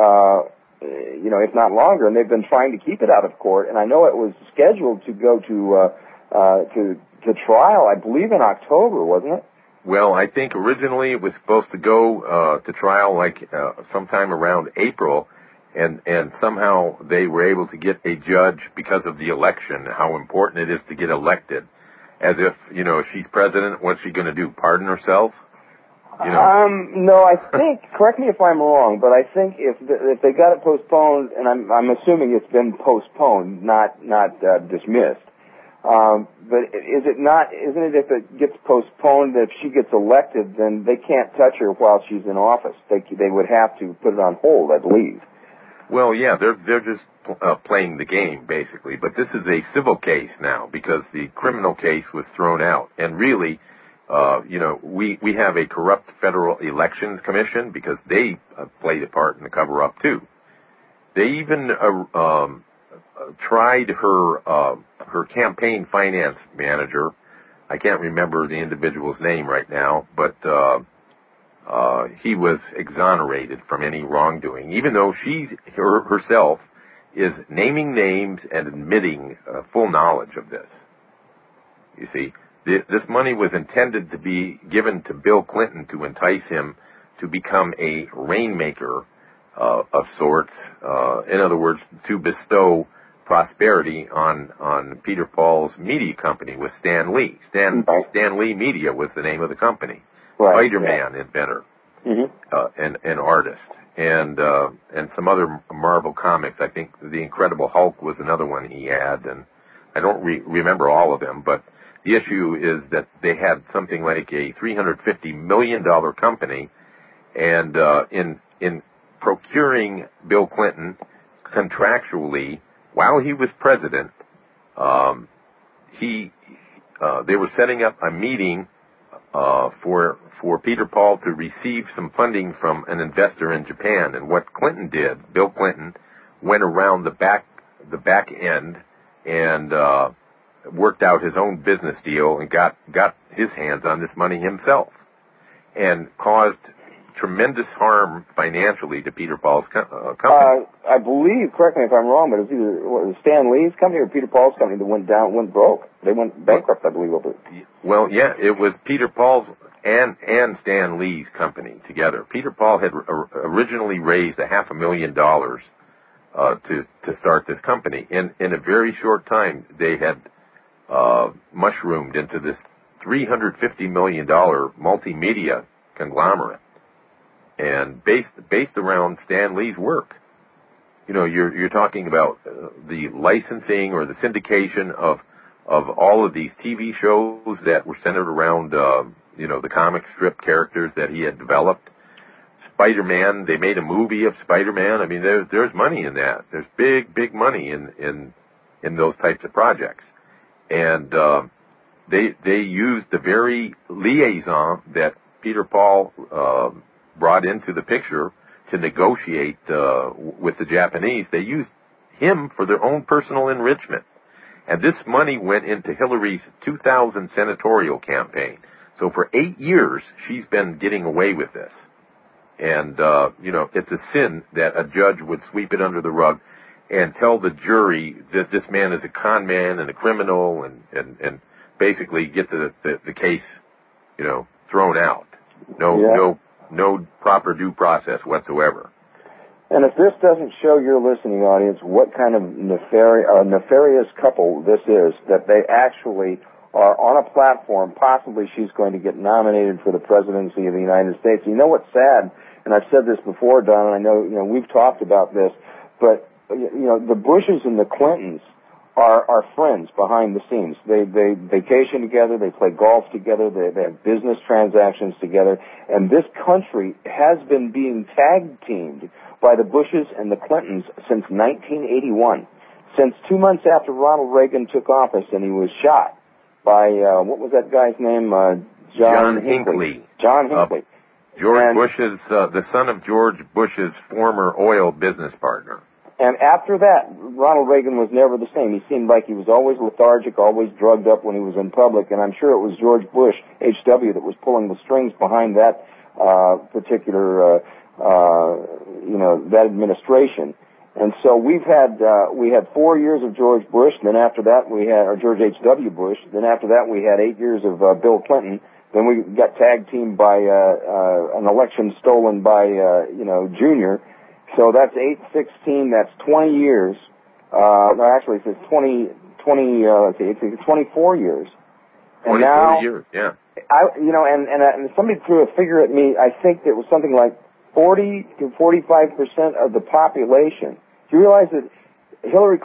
If not longer, and they've been trying to keep it out of court. And I know it was scheduled to go to trial, I believe, in October, wasn't it? Well, I think originally it was supposed to go to trial sometime around April, and somehow they were able to get a judge because of the election, how important it is to get elected. As if, if she's president, what's she going to do, pardon herself? No, I think, correct me if I'm wrong, but I think if they got it postponed, and I'm assuming it's been postponed, not dismissed. But isn't it if it gets postponed, if she gets elected, then they can't touch her while she's in office. They would have to put it on hold, I believe. Well, yeah, they're just playing the game, basically. But this is a civil case now because the criminal case was thrown out. And really, we have a corrupt Federal Elections Commission because they played a part in the cover-up, too. They even tried her campaign finance manager. I can't remember the individual's name right now, but he was exonerated from any wrongdoing, even though she herself is naming names and admitting full knowledge of this. You see, this money was intended to be given to Bill Clinton to entice him to become a rainmaker of sorts. In other words, to bestow prosperity on Peter Paul's media company with Stan Lee. Stan Lee Media was the name of the company. Right, Spider-Man inventor, and artist, and some other Marvel comics. I think The Incredible Hulk was another one he had, and I don't remember all of them, but the issue is that they had something like a $350 million company, and in procuring Bill Clinton contractually while he was president, they were setting up a meeting for Peter Paul to receive some funding from an investor in Japan. And what Clinton did, Bill Clinton, went around the back end and worked out his own business deal and got his hands on this money himself, and caused tremendous harm financially to Peter Paul's company. I believe, correct me if I'm wrong, but it was either Stan Lee's company or Peter Paul's company that went broke. They went bankrupt, I believe, over it. Well, yeah, it was Peter Paul's and Stan Lee's company together. Peter Paul had originally raised $500,000 to start this company. In a very short time, they had mushroomed into this $350 million multimedia conglomerate, and based around Stan Lee's work. You're talking about the licensing or the syndication of all of these TV shows that were centered around the comic strip characters that he had developed. Spider-Man, they made a movie of Spider-Man. I mean, there's money in that. There's big money in those types of projects. And they used the very liaison that Peter Paul brought into the picture to negotiate with the Japanese. They used him for their own personal enrichment. And this money went into Hillary's 2000 senatorial campaign. So for 8 years, she's been getting away with this. And, it's a sin that a judge would sweep it under the rug and tell the jury that this man is a con man and a criminal and basically get the case, thrown out. No proper due process whatsoever. And if this doesn't show your listening audience what kind of nefarious couple this is, that they actually are on a platform, possibly she's going to get nominated for the presidency of the United States. You know what's sad, and I've said this before, Don, and I know, we've talked about this, but, the Bushes and the Clintons are friends behind the scenes. They vacation together, they play golf together, they have business transactions together, and this country has been being tag-teamed by the Bushes and the Clintons since 1981. Since 2 months after Ronald Reagan took office and he was shot by, what was that guy's name? John Hinckley. John Hinckley. Bush's, the son of George Bush's former oil business partner. And after that, Ronald Reagan was never the same. He seemed like he was always lethargic, always drugged up when he was in public, and I'm sure it was George Bush, H.W., that was pulling the strings behind that particular, that administration. And so we had 4 years of George Bush, and then after that or George H.W. Bush, then after that we had 8 years of Bill Clinton, then we got tag-teamed by an election stolen by, Junior. So that's 8, 16, that's 20 years. Actually, it says 24 years. And 24 years, yeah. And somebody threw a figure at me. I think it was something like 40 to 45% of the population. Do you realize that Hillary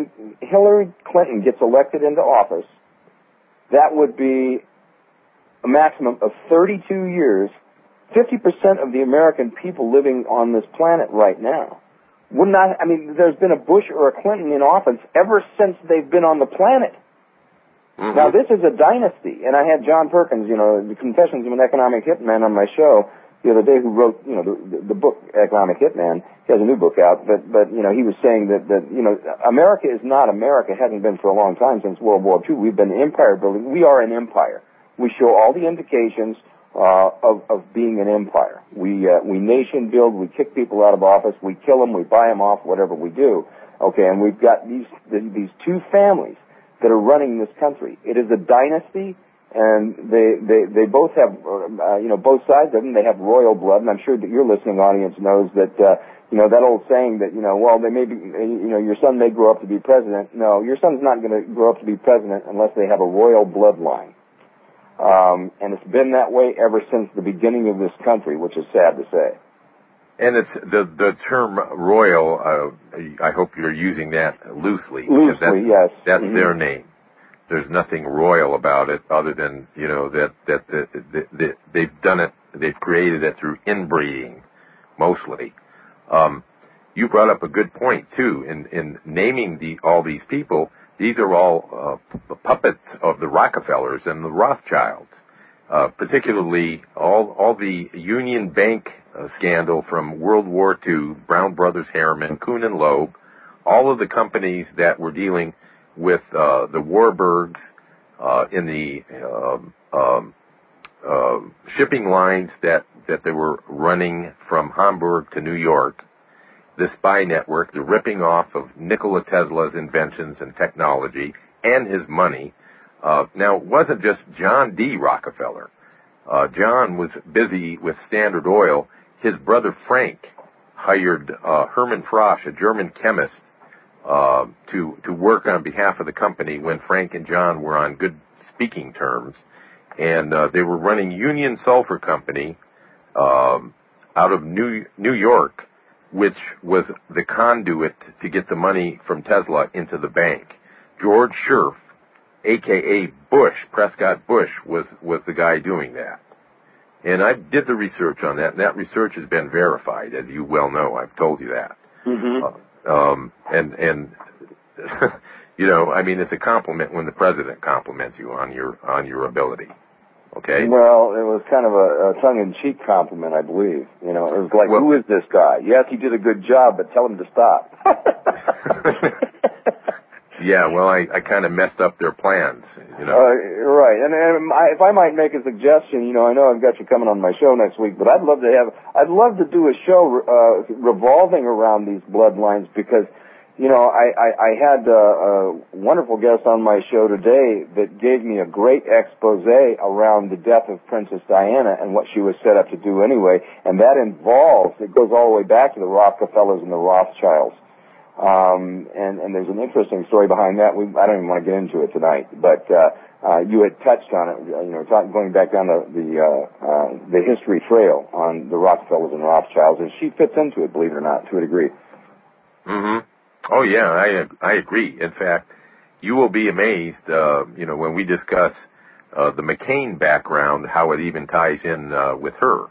Clinton gets elected into office? That would be a maximum of 32 years. 50% of the American people living on this planet right now there's been a Bush or a Clinton in office ever since they've been on the planet. Mm-hmm. Now, this is a dynasty, and I had John Perkins, the Confessions of an Economic Hitman on my show the other day, who wrote, the book Economic Hitman. He has a new book out, but he was saying that America is not America, hasn't been for a long time, since World War II. We've been empire building. We are an empire. We show all the indications of being an empire. We nation build, we kick people out of office, we kill them, we buy them off, whatever we do. Okay, and we've got these two families that are running this country. It is a dynasty, and they both have, both sides of them, they have royal blood, and I'm sure that your listening audience knows that, that old saying that, they may be, your son may grow up to be president. No, your son's not going to grow up to be president unless they have a royal bloodline. And it's been that way ever since the beginning of this country, which is sad to say. And it's the term royal, I hope you're using that loosely. Loosely, yes. That's mm-hmm. their name. There's nothing royal about it other than, that they've done it, they've created it through inbreeding, mostly. You brought up a good point, too, in naming all these people. These are all puppets of the Rockefellers and the Rothschilds, particularly all the Union Bank scandal from World War II, Brown Brothers Harriman, Kuhn and Loeb, all of the companies that were dealing with the Warburgs in the shipping lines that they were running from Hamburg to New York. The spy network, the ripping off of Nikola Tesla's inventions and technology and his money. Now, it wasn't just John D. Rockefeller. John was busy with Standard Oil. His brother Frank hired Hermann Frosch, a German chemist, to work on behalf of the company when Frank and John were on good speaking terms. And they were running Union Sulphur Company out of New York, which was the conduit to get the money from Tesla into the bank. George Scherf, a.k.a. Bush, Prescott Bush, was the guy doing that. And I did the research on that, and that research has been verified, as you well know. I've told you that. Mm-hmm. And it's a compliment when the president compliments you on your ability. Okay. Well, it was kind of a tongue-in-cheek compliment, I believe. It was like, who is this guy? Yes, he did a good job, but tell him to stop. Yeah, well, I kind of messed up their plans, you know. Right. And if I might make a suggestion, you know, I know I've got you coming on my show next week, but I'd love to do a show revolving around these bloodlines because, you know, I had a wonderful guest on my show today that gave me a great expose around the death of Princess Diana and what she was set up to do anyway, and that it goes all the way back to the Rockefellers and the Rothschilds. And there's an interesting story behind that. I don't even want to get into it tonight, but you had touched on it, you know, going back down the history trail on the Rockefellers and Rothschilds, and she fits into it, believe it or not, to a degree. Mm-hmm. Oh, yeah, I agree. In fact, you will be amazed, you know, when we discuss the McCain background, how it even ties in with her.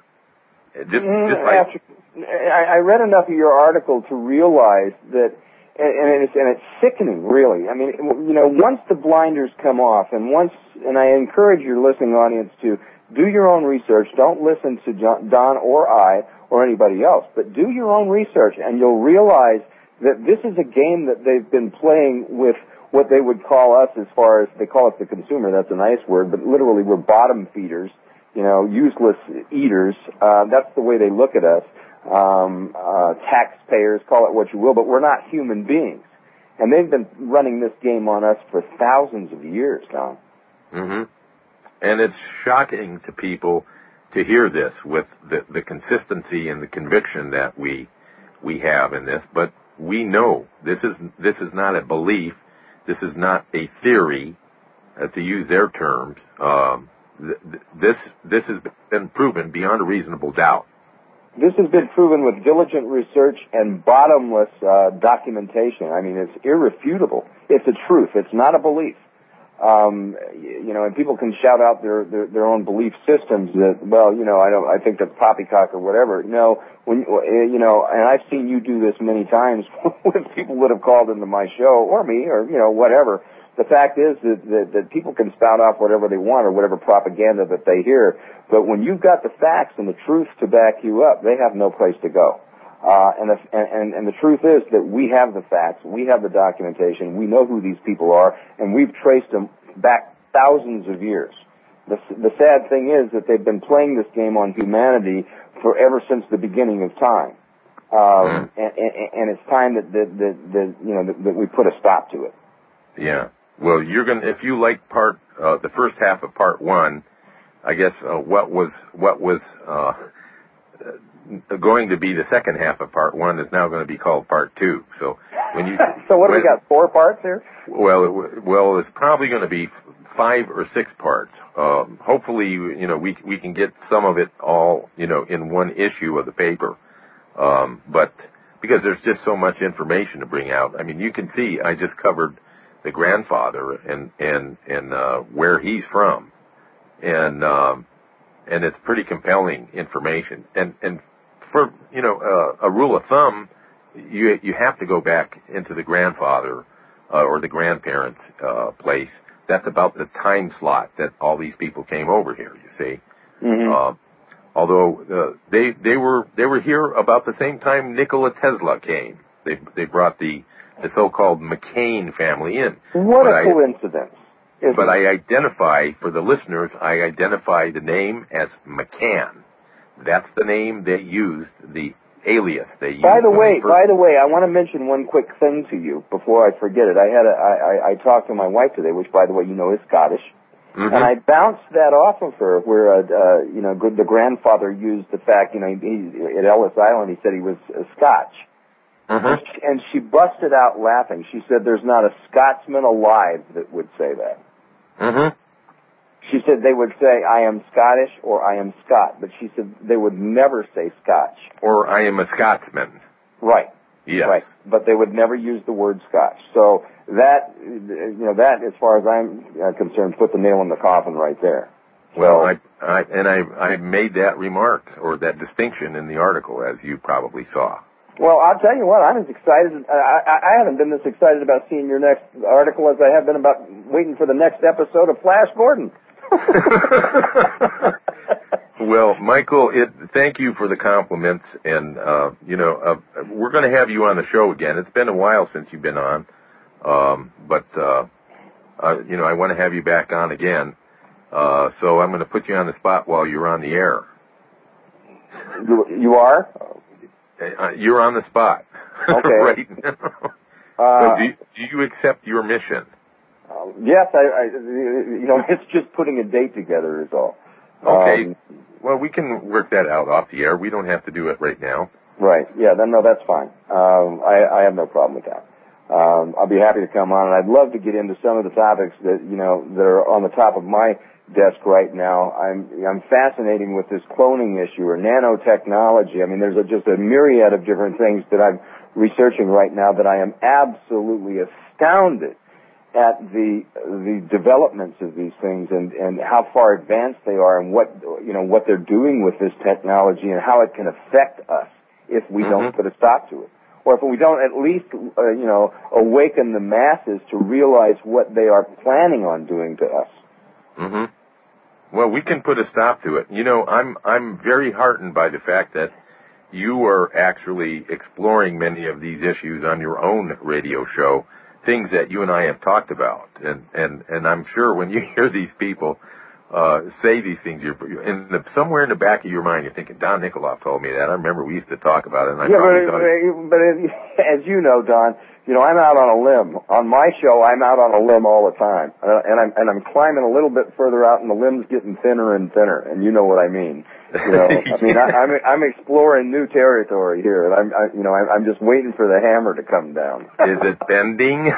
I read enough of your article to realize that, and it's sickening, really. I mean, you know, once the blinders come off, and I encourage your listening audience to do your own research. Don't listen to Don or I or anybody else, but do your own research, and you'll realize that this is a game that they've been playing with what they would call us, as far as they call us the consumer. That's a nice word, but literally we're bottom feeders, you know, useless eaters. That's the way they look at us. Taxpayers, call it what you will, but we're not human beings. And they've been running this game on us for thousands of years, Don. Mm-hmm. And it's shocking to people to hear this with the consistency and the conviction that we have in this, but we know this is not a belief. This is not a theory, to use their terms. This has been proven beyond a reasonable doubt. This has been proven with diligent research and bottomless documentation. I mean, it's irrefutable. It's a truth. It's not a belief. You know, and people can shout out their own belief systems that, well, you know, I think that's poppycock or whatever. No, you know, and I've seen you do this many times with people that have called into my show, or me, or, you know, whatever. The fact is that people can spout off whatever they want or whatever propaganda that they hear, but when you've got the facts and the truth to back you up, they have no place to go. And the truth is that we have the facts, we have the documentation, we know who these people are, and we've traced them back thousands of years. The sad thing is that they've been playing this game on humanity ever since the beginning of time. And it's time that we put a stop to it. Yeah. Well, if you like the first half of part one, I guess what was going to be the second half of part one is now going to be called part two. So so what do we got? 4 parts here? Well, it's probably going to be 5 or 6 parts. Hopefully, you know, we can get some of it all, you know, in one issue of the paper. But because there's just so much information to bring out. I mean, you can see I just covered the grandfather and where he's from, and it's pretty compelling information. And for, you know, a rule of thumb, you have to go back into the grandfather or the grandparents' place. That's about the time slot that all these people came over here. You see, although they were here about the same time Nikola Tesla came. They brought the so-called McCain family in. What a coincidence. But I identify, for the listeners, the name as McCann. That's the name they used, the alias they used. By the way, I want to mention one quick thing to you before I forget it. I talked to my wife today, which, by the way, you know is Scottish. Mm-hmm. And I bounced that off of her, where, you know, the grandfather used the fact, you know, at Ellis Island, he said he was Scotch. Mm-hmm. And she busted out laughing. She said there's not a Scotsman alive that would say that. Mm-hmm. She said they would say, I am Scottish or I am Scot, but she said they would never say Scotch. Or I am a Scotsman. Right. Yes. Right. But they would never use the word Scotch. So that, you know, that, as far as I'm concerned, put the nail in the coffin right there. Well, I made that remark, or that distinction, in the article, as you probably saw. Well, I'll tell you what, I'm as excited. I haven't been this excited about seeing your next article as I have been about waiting for the next episode of Flash Gordon. Well, Michael, thank you for the compliments, and you know, we're going to have you on the show again. It's been a while since you've been on, But I want to have you back on again. So I'm going to put you on the spot while you're on the air. You are? You're on the spot. Okay. Right now. So do you accept your mission? Yes, it's just putting a date together is all. Okay. Well, we can work that out off the air. We don't have to do it right now. Right. Yeah. No, that's fine. I have no problem with that. I'll be happy to come on, and I'd love to get into some of the topics that that are on the top of my desk right now. I'm fascinating with this cloning issue or nanotechnology. I mean, there's just a myriad of different things that I'm researching right now that I am absolutely astounded at the developments of these things and how far advanced they are and what they're doing with this technology and how it can affect us if we don't put a stop to it, or if we don't at least awaken the masses to realize what they are planning on doing to us. Well, we can put a stop to it. I'm very heartened by the fact that you are actually exploring many of these issues on your own radio show, things that you and I have talked about. And I'm sure when you hear these people say these things, somewhere in the back of your mind, you're thinking, Don Nickoloff told me that. I remember we used to talk about it. And but as you know, Don, I'm out on a limb. On my show, I'm out on a limb all the time, and I'm climbing a little bit further out, and the limb's getting thinner and thinner. And you know what I mean. I'm exploring new territory here, and I'm just waiting for the hammer to come down. Is it bending?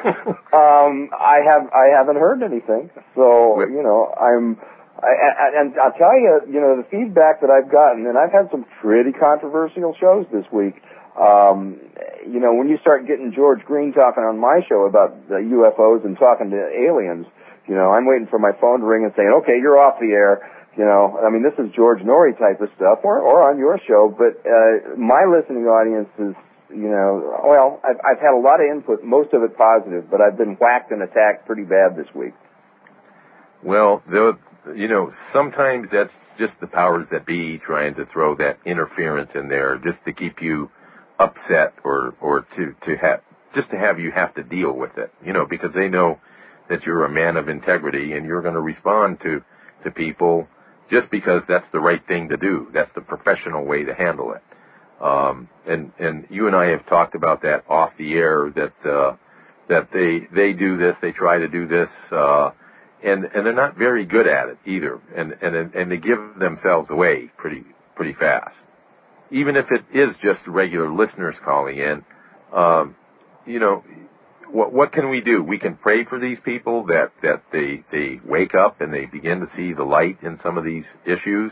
I haven't heard anything, so and I'll tell you, the feedback that I've gotten, and I've had some pretty controversial shows this week. When you start getting George Green talking on my show about the UFOs and talking to aliens, I'm waiting for my phone to ring and saying, okay, you're off the air. This is George Norrie type of stuff, or on your show, but my listening audience is, I've had a lot of input, most of it positive, but I've been whacked and attacked pretty bad this week. Well, sometimes that's just the powers that be trying to throw that interference in there just to keep you upset or to have you have to deal with it, because they know that you're a man of integrity and you're going to respond to people just because that's the right thing to do. That's the professional way to handle it. And you and I have talked about that off the air, that they do this, they try to do this, and they're not very good at it either, and they give themselves away pretty fast. Even if it is just regular listeners calling in, what can we do? We can pray for these people that they wake up and they begin to see the light in some of these issues.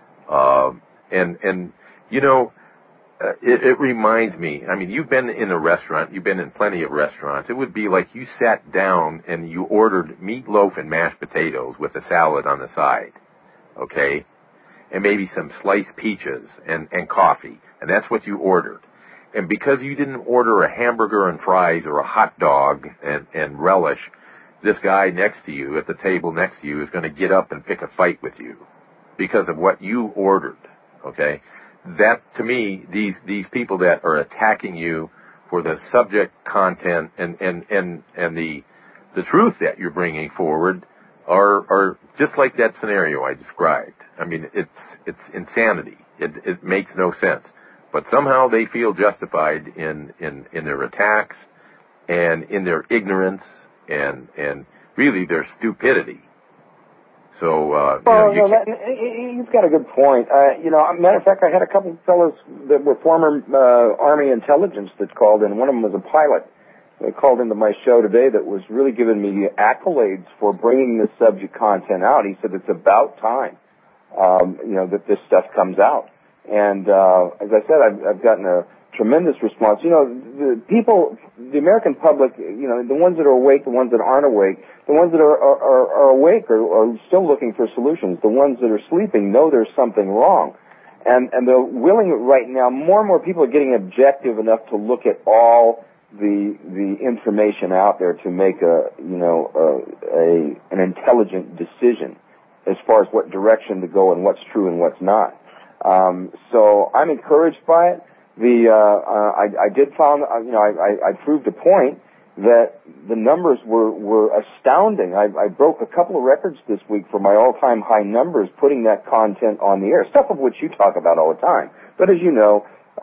It reminds me, you've been in a restaurant, you've been in plenty of restaurants. It would be like you sat down and you ordered meatloaf and mashed potatoes with a salad on the side, okay? And maybe some sliced peaches and coffee, and that's what you ordered. And because you didn't order a hamburger and fries or a hot dog and relish, this guy next to you at the table next to you is going to get up and pick a fight with you because of what you ordered, okay? That, to me, these people that are attacking you for the subject content and the truth that you're bringing forward are just like that scenario I described. It's insanity. It makes no sense. But somehow they feel justified in their attacks and in their ignorance and really their stupidity. So, you've got a good point. Matter of fact, I had a couple of fellows that were former Army intelligence that called in. One of them was a pilot. They called into my show today that was really giving me accolades for bringing this subject content out. He said it's about time, that this stuff comes out. And as I said, I've gotten a tremendous response. The people, the American public, the ones that are awake, the ones that aren't awake, the ones that are awake are still looking for solutions. The ones that are sleeping know there's something wrong. And they're willing right now, more and more people are getting objective enough to look at all the information out there to make an intelligent decision as far as what direction to go and what's true and what's not. So I'm encouraged by it. I did found, I proved a point that the numbers were astounding. I broke a couple of records this week for my all-time high numbers putting that content on the air, stuff of which you talk about all the time. But as you know,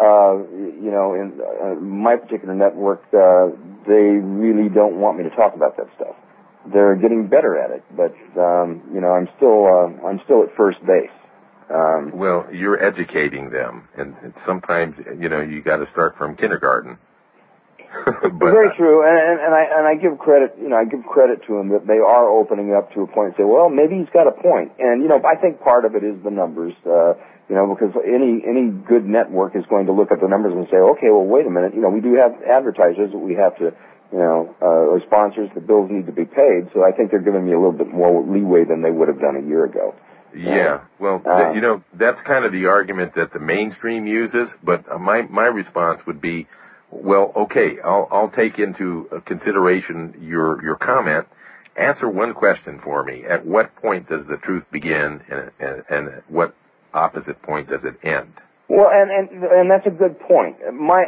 in my particular network, they really don't want me to talk about that stuff. They're getting better at it, but I'm still at first base. Well, you're educating them, and sometimes you got to start from kindergarten. But, very true, and I give credit. I give credit to them that they are opening up to a point and say, well, maybe he's got a point. And I think part of it is the numbers. Because any good network is going to look at the numbers and say, okay, well, wait a minute. We do have advertisers that we have to, or sponsors. The bills need to be paid. So I think they're giving me a little bit more leeway than they would have done a year ago. Yeah, well, that's kind of the argument that the mainstream uses. But my response would be, well, okay, I'll take into consideration your comment. Answer one question for me. At what point does the truth begin, and at what opposite point does it end? Well, and that's a good point.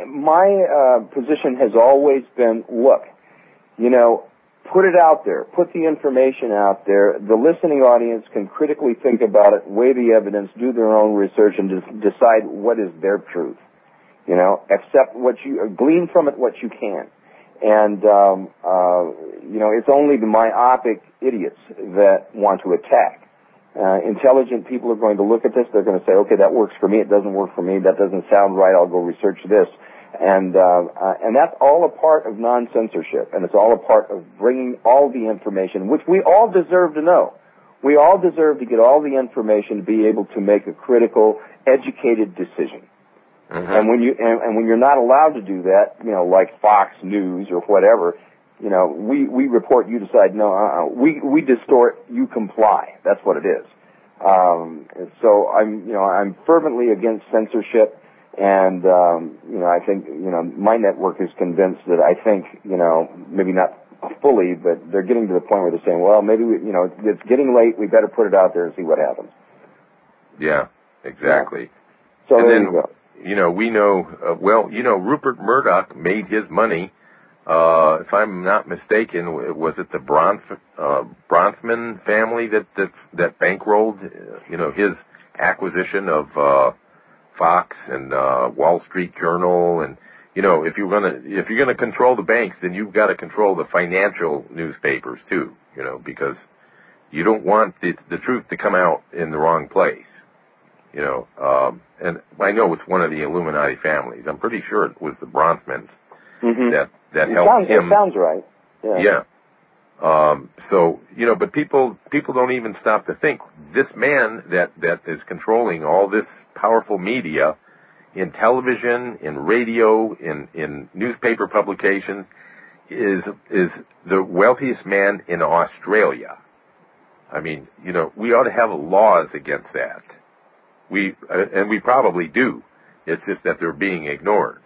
My position has always been, look, put it out there, put the information out there. The listening audience can critically think about it, weigh the evidence, do their own research, and decide what is their truth. Accept glean from it what you can. And, it's only the myopic idiots that want to attack. Intelligent people are going to look at this. They're going to say, okay, that works for me. It doesn't work for me. That doesn't sound right. I'll go research this. And that's all a part of non-censorship. And it's all a part of bringing all the information, which we all deserve to know. We all deserve to get all the information to be able to make a critical, educated decision. Mm-hmm. And when you're not allowed to do that, like Fox News or whatever, we report, you decide, no, we distort, you comply. That's what it is. So I'm fervently against censorship, and I think my network is convinced that I think maybe not fully, but they're getting to the point where they're saying, well, maybe it's getting late, we better put it out there and see what happens. Yeah, exactly. Yeah. So and there you go. We know, Rupert Murdoch made his money, if I'm not mistaken, was it the Bronfman family that bankrolled, his acquisition of, Fox and, Wall Street Journal, and, if you're gonna control the banks, then you've got to control the financial newspapers too, because you don't want the truth to come out in the wrong place. And I know it's one of the Illuminati families. I'm pretty sure it was the Bronfmans that helped him. It sounds right. Yeah. But people don't even stop to think. This man that is controlling all this powerful media in television, in radio, in newspaper publications is the wealthiest man in Australia. I mean, we ought to have laws against that. We probably do. It's just that they're being ignored.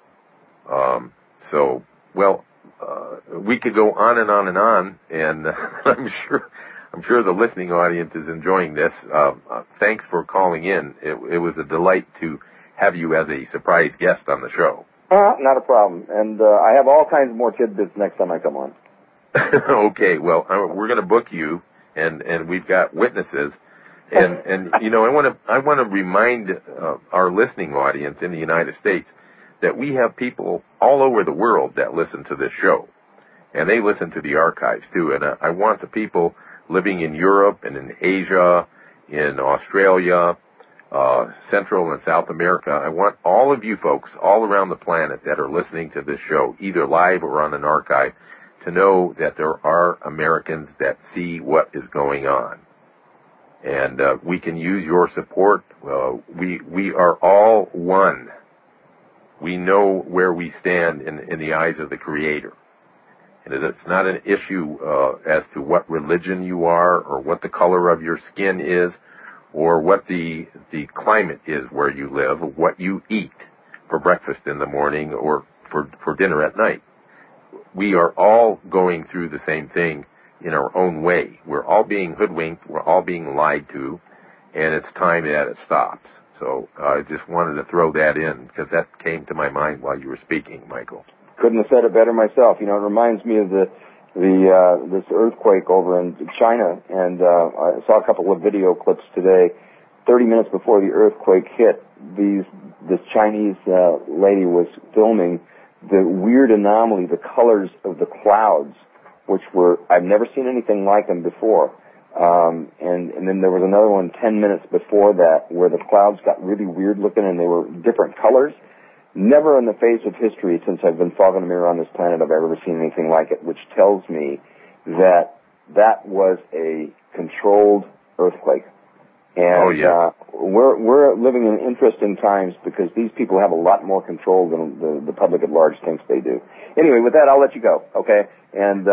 We could go on and on and on, and I'm sure the listening audience is enjoying this. Thanks for calling in. It was a delight to have you as a surprise guest on the show. Not a problem. And I have all kinds of more tidbits next time I come on. Okay, well, we're going to book you, and we've got witnesses. And I want to remind our listening audience in the United States that we have people all over the world that listen to this show, and they listen to the archives too. And I want the people living in Europe and in Asia, in Australia, Central and South America. I want all of you folks all around the planet that are listening to this show, either live or on an archive, to know that there are Americans that see what is going on. And we can use your support. We are all one. We know where we stand in the eyes of the Creator. And it's not an issue as to what religion you are, or what the color of your skin is, or what the climate is where you live, or what you eat for breakfast in the morning or for dinner at night. We are all going through the same thing in our own way. We're all being hoodwinked, we're all being lied to, and it's time that it stops. So I just wanted to throw that in because that came to my mind while you were speaking, Michael. couldn't have said it better myself. You know, it reminds me of this earthquake over in China, and I saw a couple of video clips today. 30 minutes before the earthquake hit, this Chinese lady was filming the weird anomaly, the colors of the clouds, which were, I've never seen anything like them before. And then there was another one 10 minutes before that where the clouds got really weird looking and they were different colors. Never in the face of history since I've been fogging a mirror on this planet have I ever seen anything like it, which tells me that was a controlled earthquake. And we're living in interesting times because these people have a lot more control than the public at large thinks they do. Anyway, with that, I'll let you go, okay? And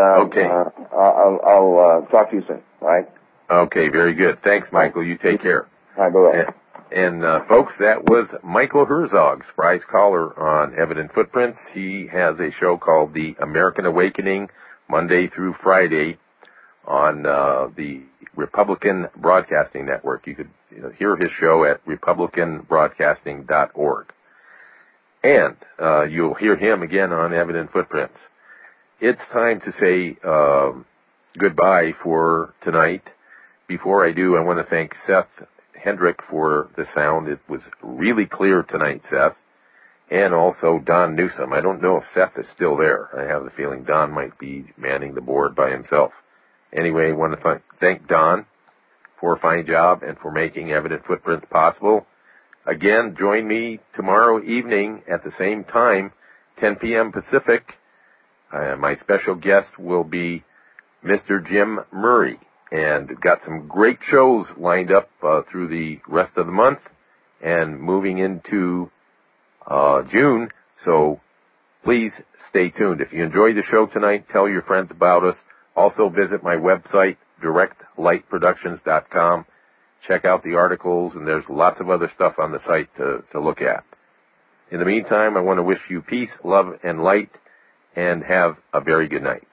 I'll talk to you soon, all right? Okay, very good. Thanks, Michael. You take care. All right, bye-bye. And folks, that was Michael Herzog, surprise caller on Evident Footprints. He has a show called The American Awakening, Monday through Friday, on the Republican Broadcasting Network. You could hear his show at republicanbroadcasting.org. And you'll hear him again on Evident Footprints. It's time to say goodbye for tonight. Before I do, I want to thank Seth Hendrick for the sound. It was really clear tonight, Seth. And also Don Newsom. I don't know if Seth is still there. I have the feeling Don might be manning the board by himself. Anyway, I want to thank Don for a fine job and for making Evident Footprints possible. Again, join me tomorrow evening at the same time, 10 p.m. Pacific. My special guest will be Mr. Jim Murray, and got some great shows lined up through the rest of the month and moving into June. So please stay tuned. If you enjoyed the show tonight, tell your friends about us. Also visit my website, directlightproductions.com. Check out the articles, and there's lots of other stuff on the site to look at. In the meantime, I want to wish you peace, love, and light, and have a very good night.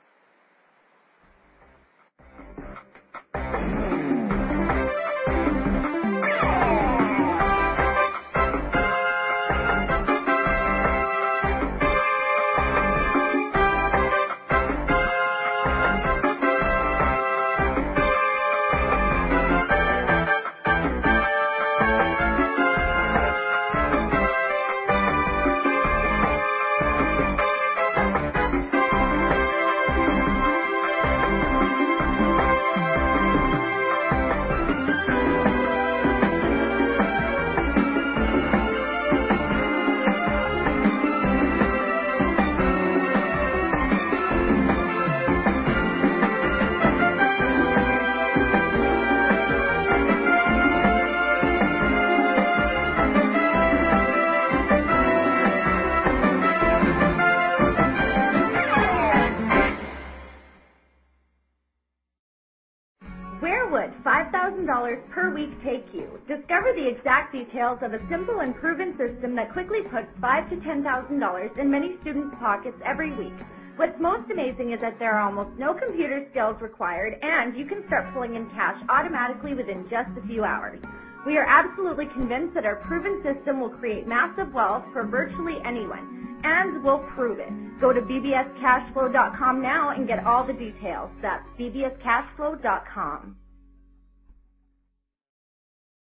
$5,000 per week take you? Discover the exact details of a simple and proven system that quickly puts $5,000 to $10,000 in many students' pockets every week. What's most amazing is that there are almost no computer skills required, and you can start pulling in cash automatically within just a few hours. We are absolutely convinced that our proven system will create massive wealth for virtually anyone, and we'll prove it. Go to bbscashflow.com now and get all the details. That's bbscashflow.com.